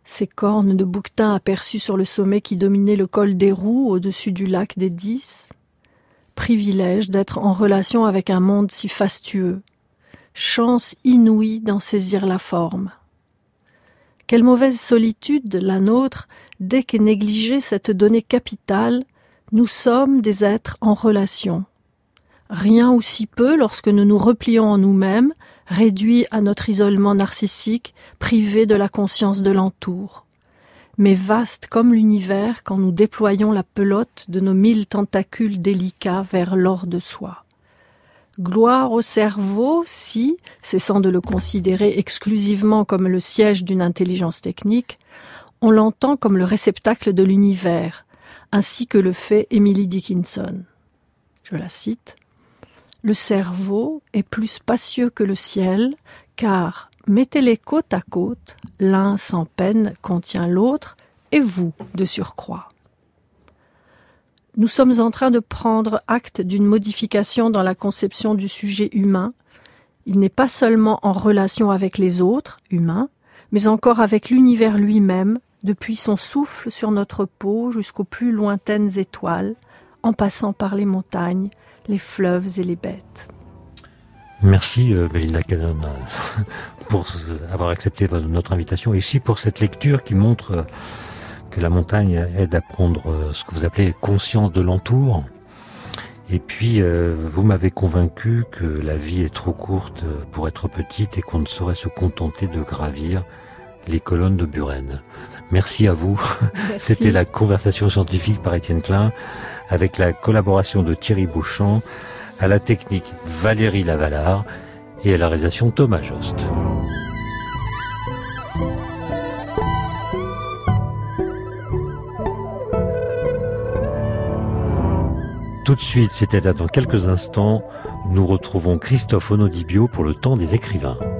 ces cornes de bouquetin aperçues sur le sommet qui dominait le col des Roues au-dessus du lac des Dix. Privilège d'être en relation avec un monde si fastueux. Chance inouïe d'en saisir la forme. Quelle mauvaise solitude, la nôtre, dès qu'est négligée cette donnée capitale, nous sommes des êtres en relation. Rien ou si peu lorsque nous nous replions en nous-mêmes, réduits à notre isolement narcissique, privés de la conscience de l'entour. Mais vaste comme l'univers quand nous déployons la pelote de nos mille tentacules délicats vers l'or de soi. Gloire au cerveau si, cessant de le considérer exclusivement comme le siège d'une intelligence technique, on l'entend comme le réceptacle de l'univers, ainsi que le fait Emily Dickinson. Je la cite. « Le cerveau est plus spacieux que le ciel, car, mettez-les côte à côte, l'un sans peine contient l'autre, et vous de surcroît. » Nous sommes en train de prendre acte d'une modification dans la conception du sujet humain. Il n'est pas seulement en relation avec les autres, humains, mais encore avec l'univers lui-même, depuis son souffle sur notre peau jusqu'aux plus lointaines étoiles, en passant par les montagnes, les fleuves et les bêtes. Merci euh, Belinda Cannon pour avoir accepté notre invitation et aussi pour cette lecture qui montre euh, que la montagne aide à prendre euh, ce que vous appelez conscience de l'entour. Et puis euh, vous m'avez convaincu que la vie est trop courte pour être petite et qu'on ne saurait se contenter de gravir les colonnes de Buren. Merci à vous. Merci. C'était la conversation scientifique par Étienne Klein avec la collaboration de Thierry Beauchamp, à la technique Valérie Lavalard et à la réalisation Thomas Jost. Tout de suite, c'était là dans quelques instants, nous retrouvons Christophe Onodibio pour le temps des écrivains.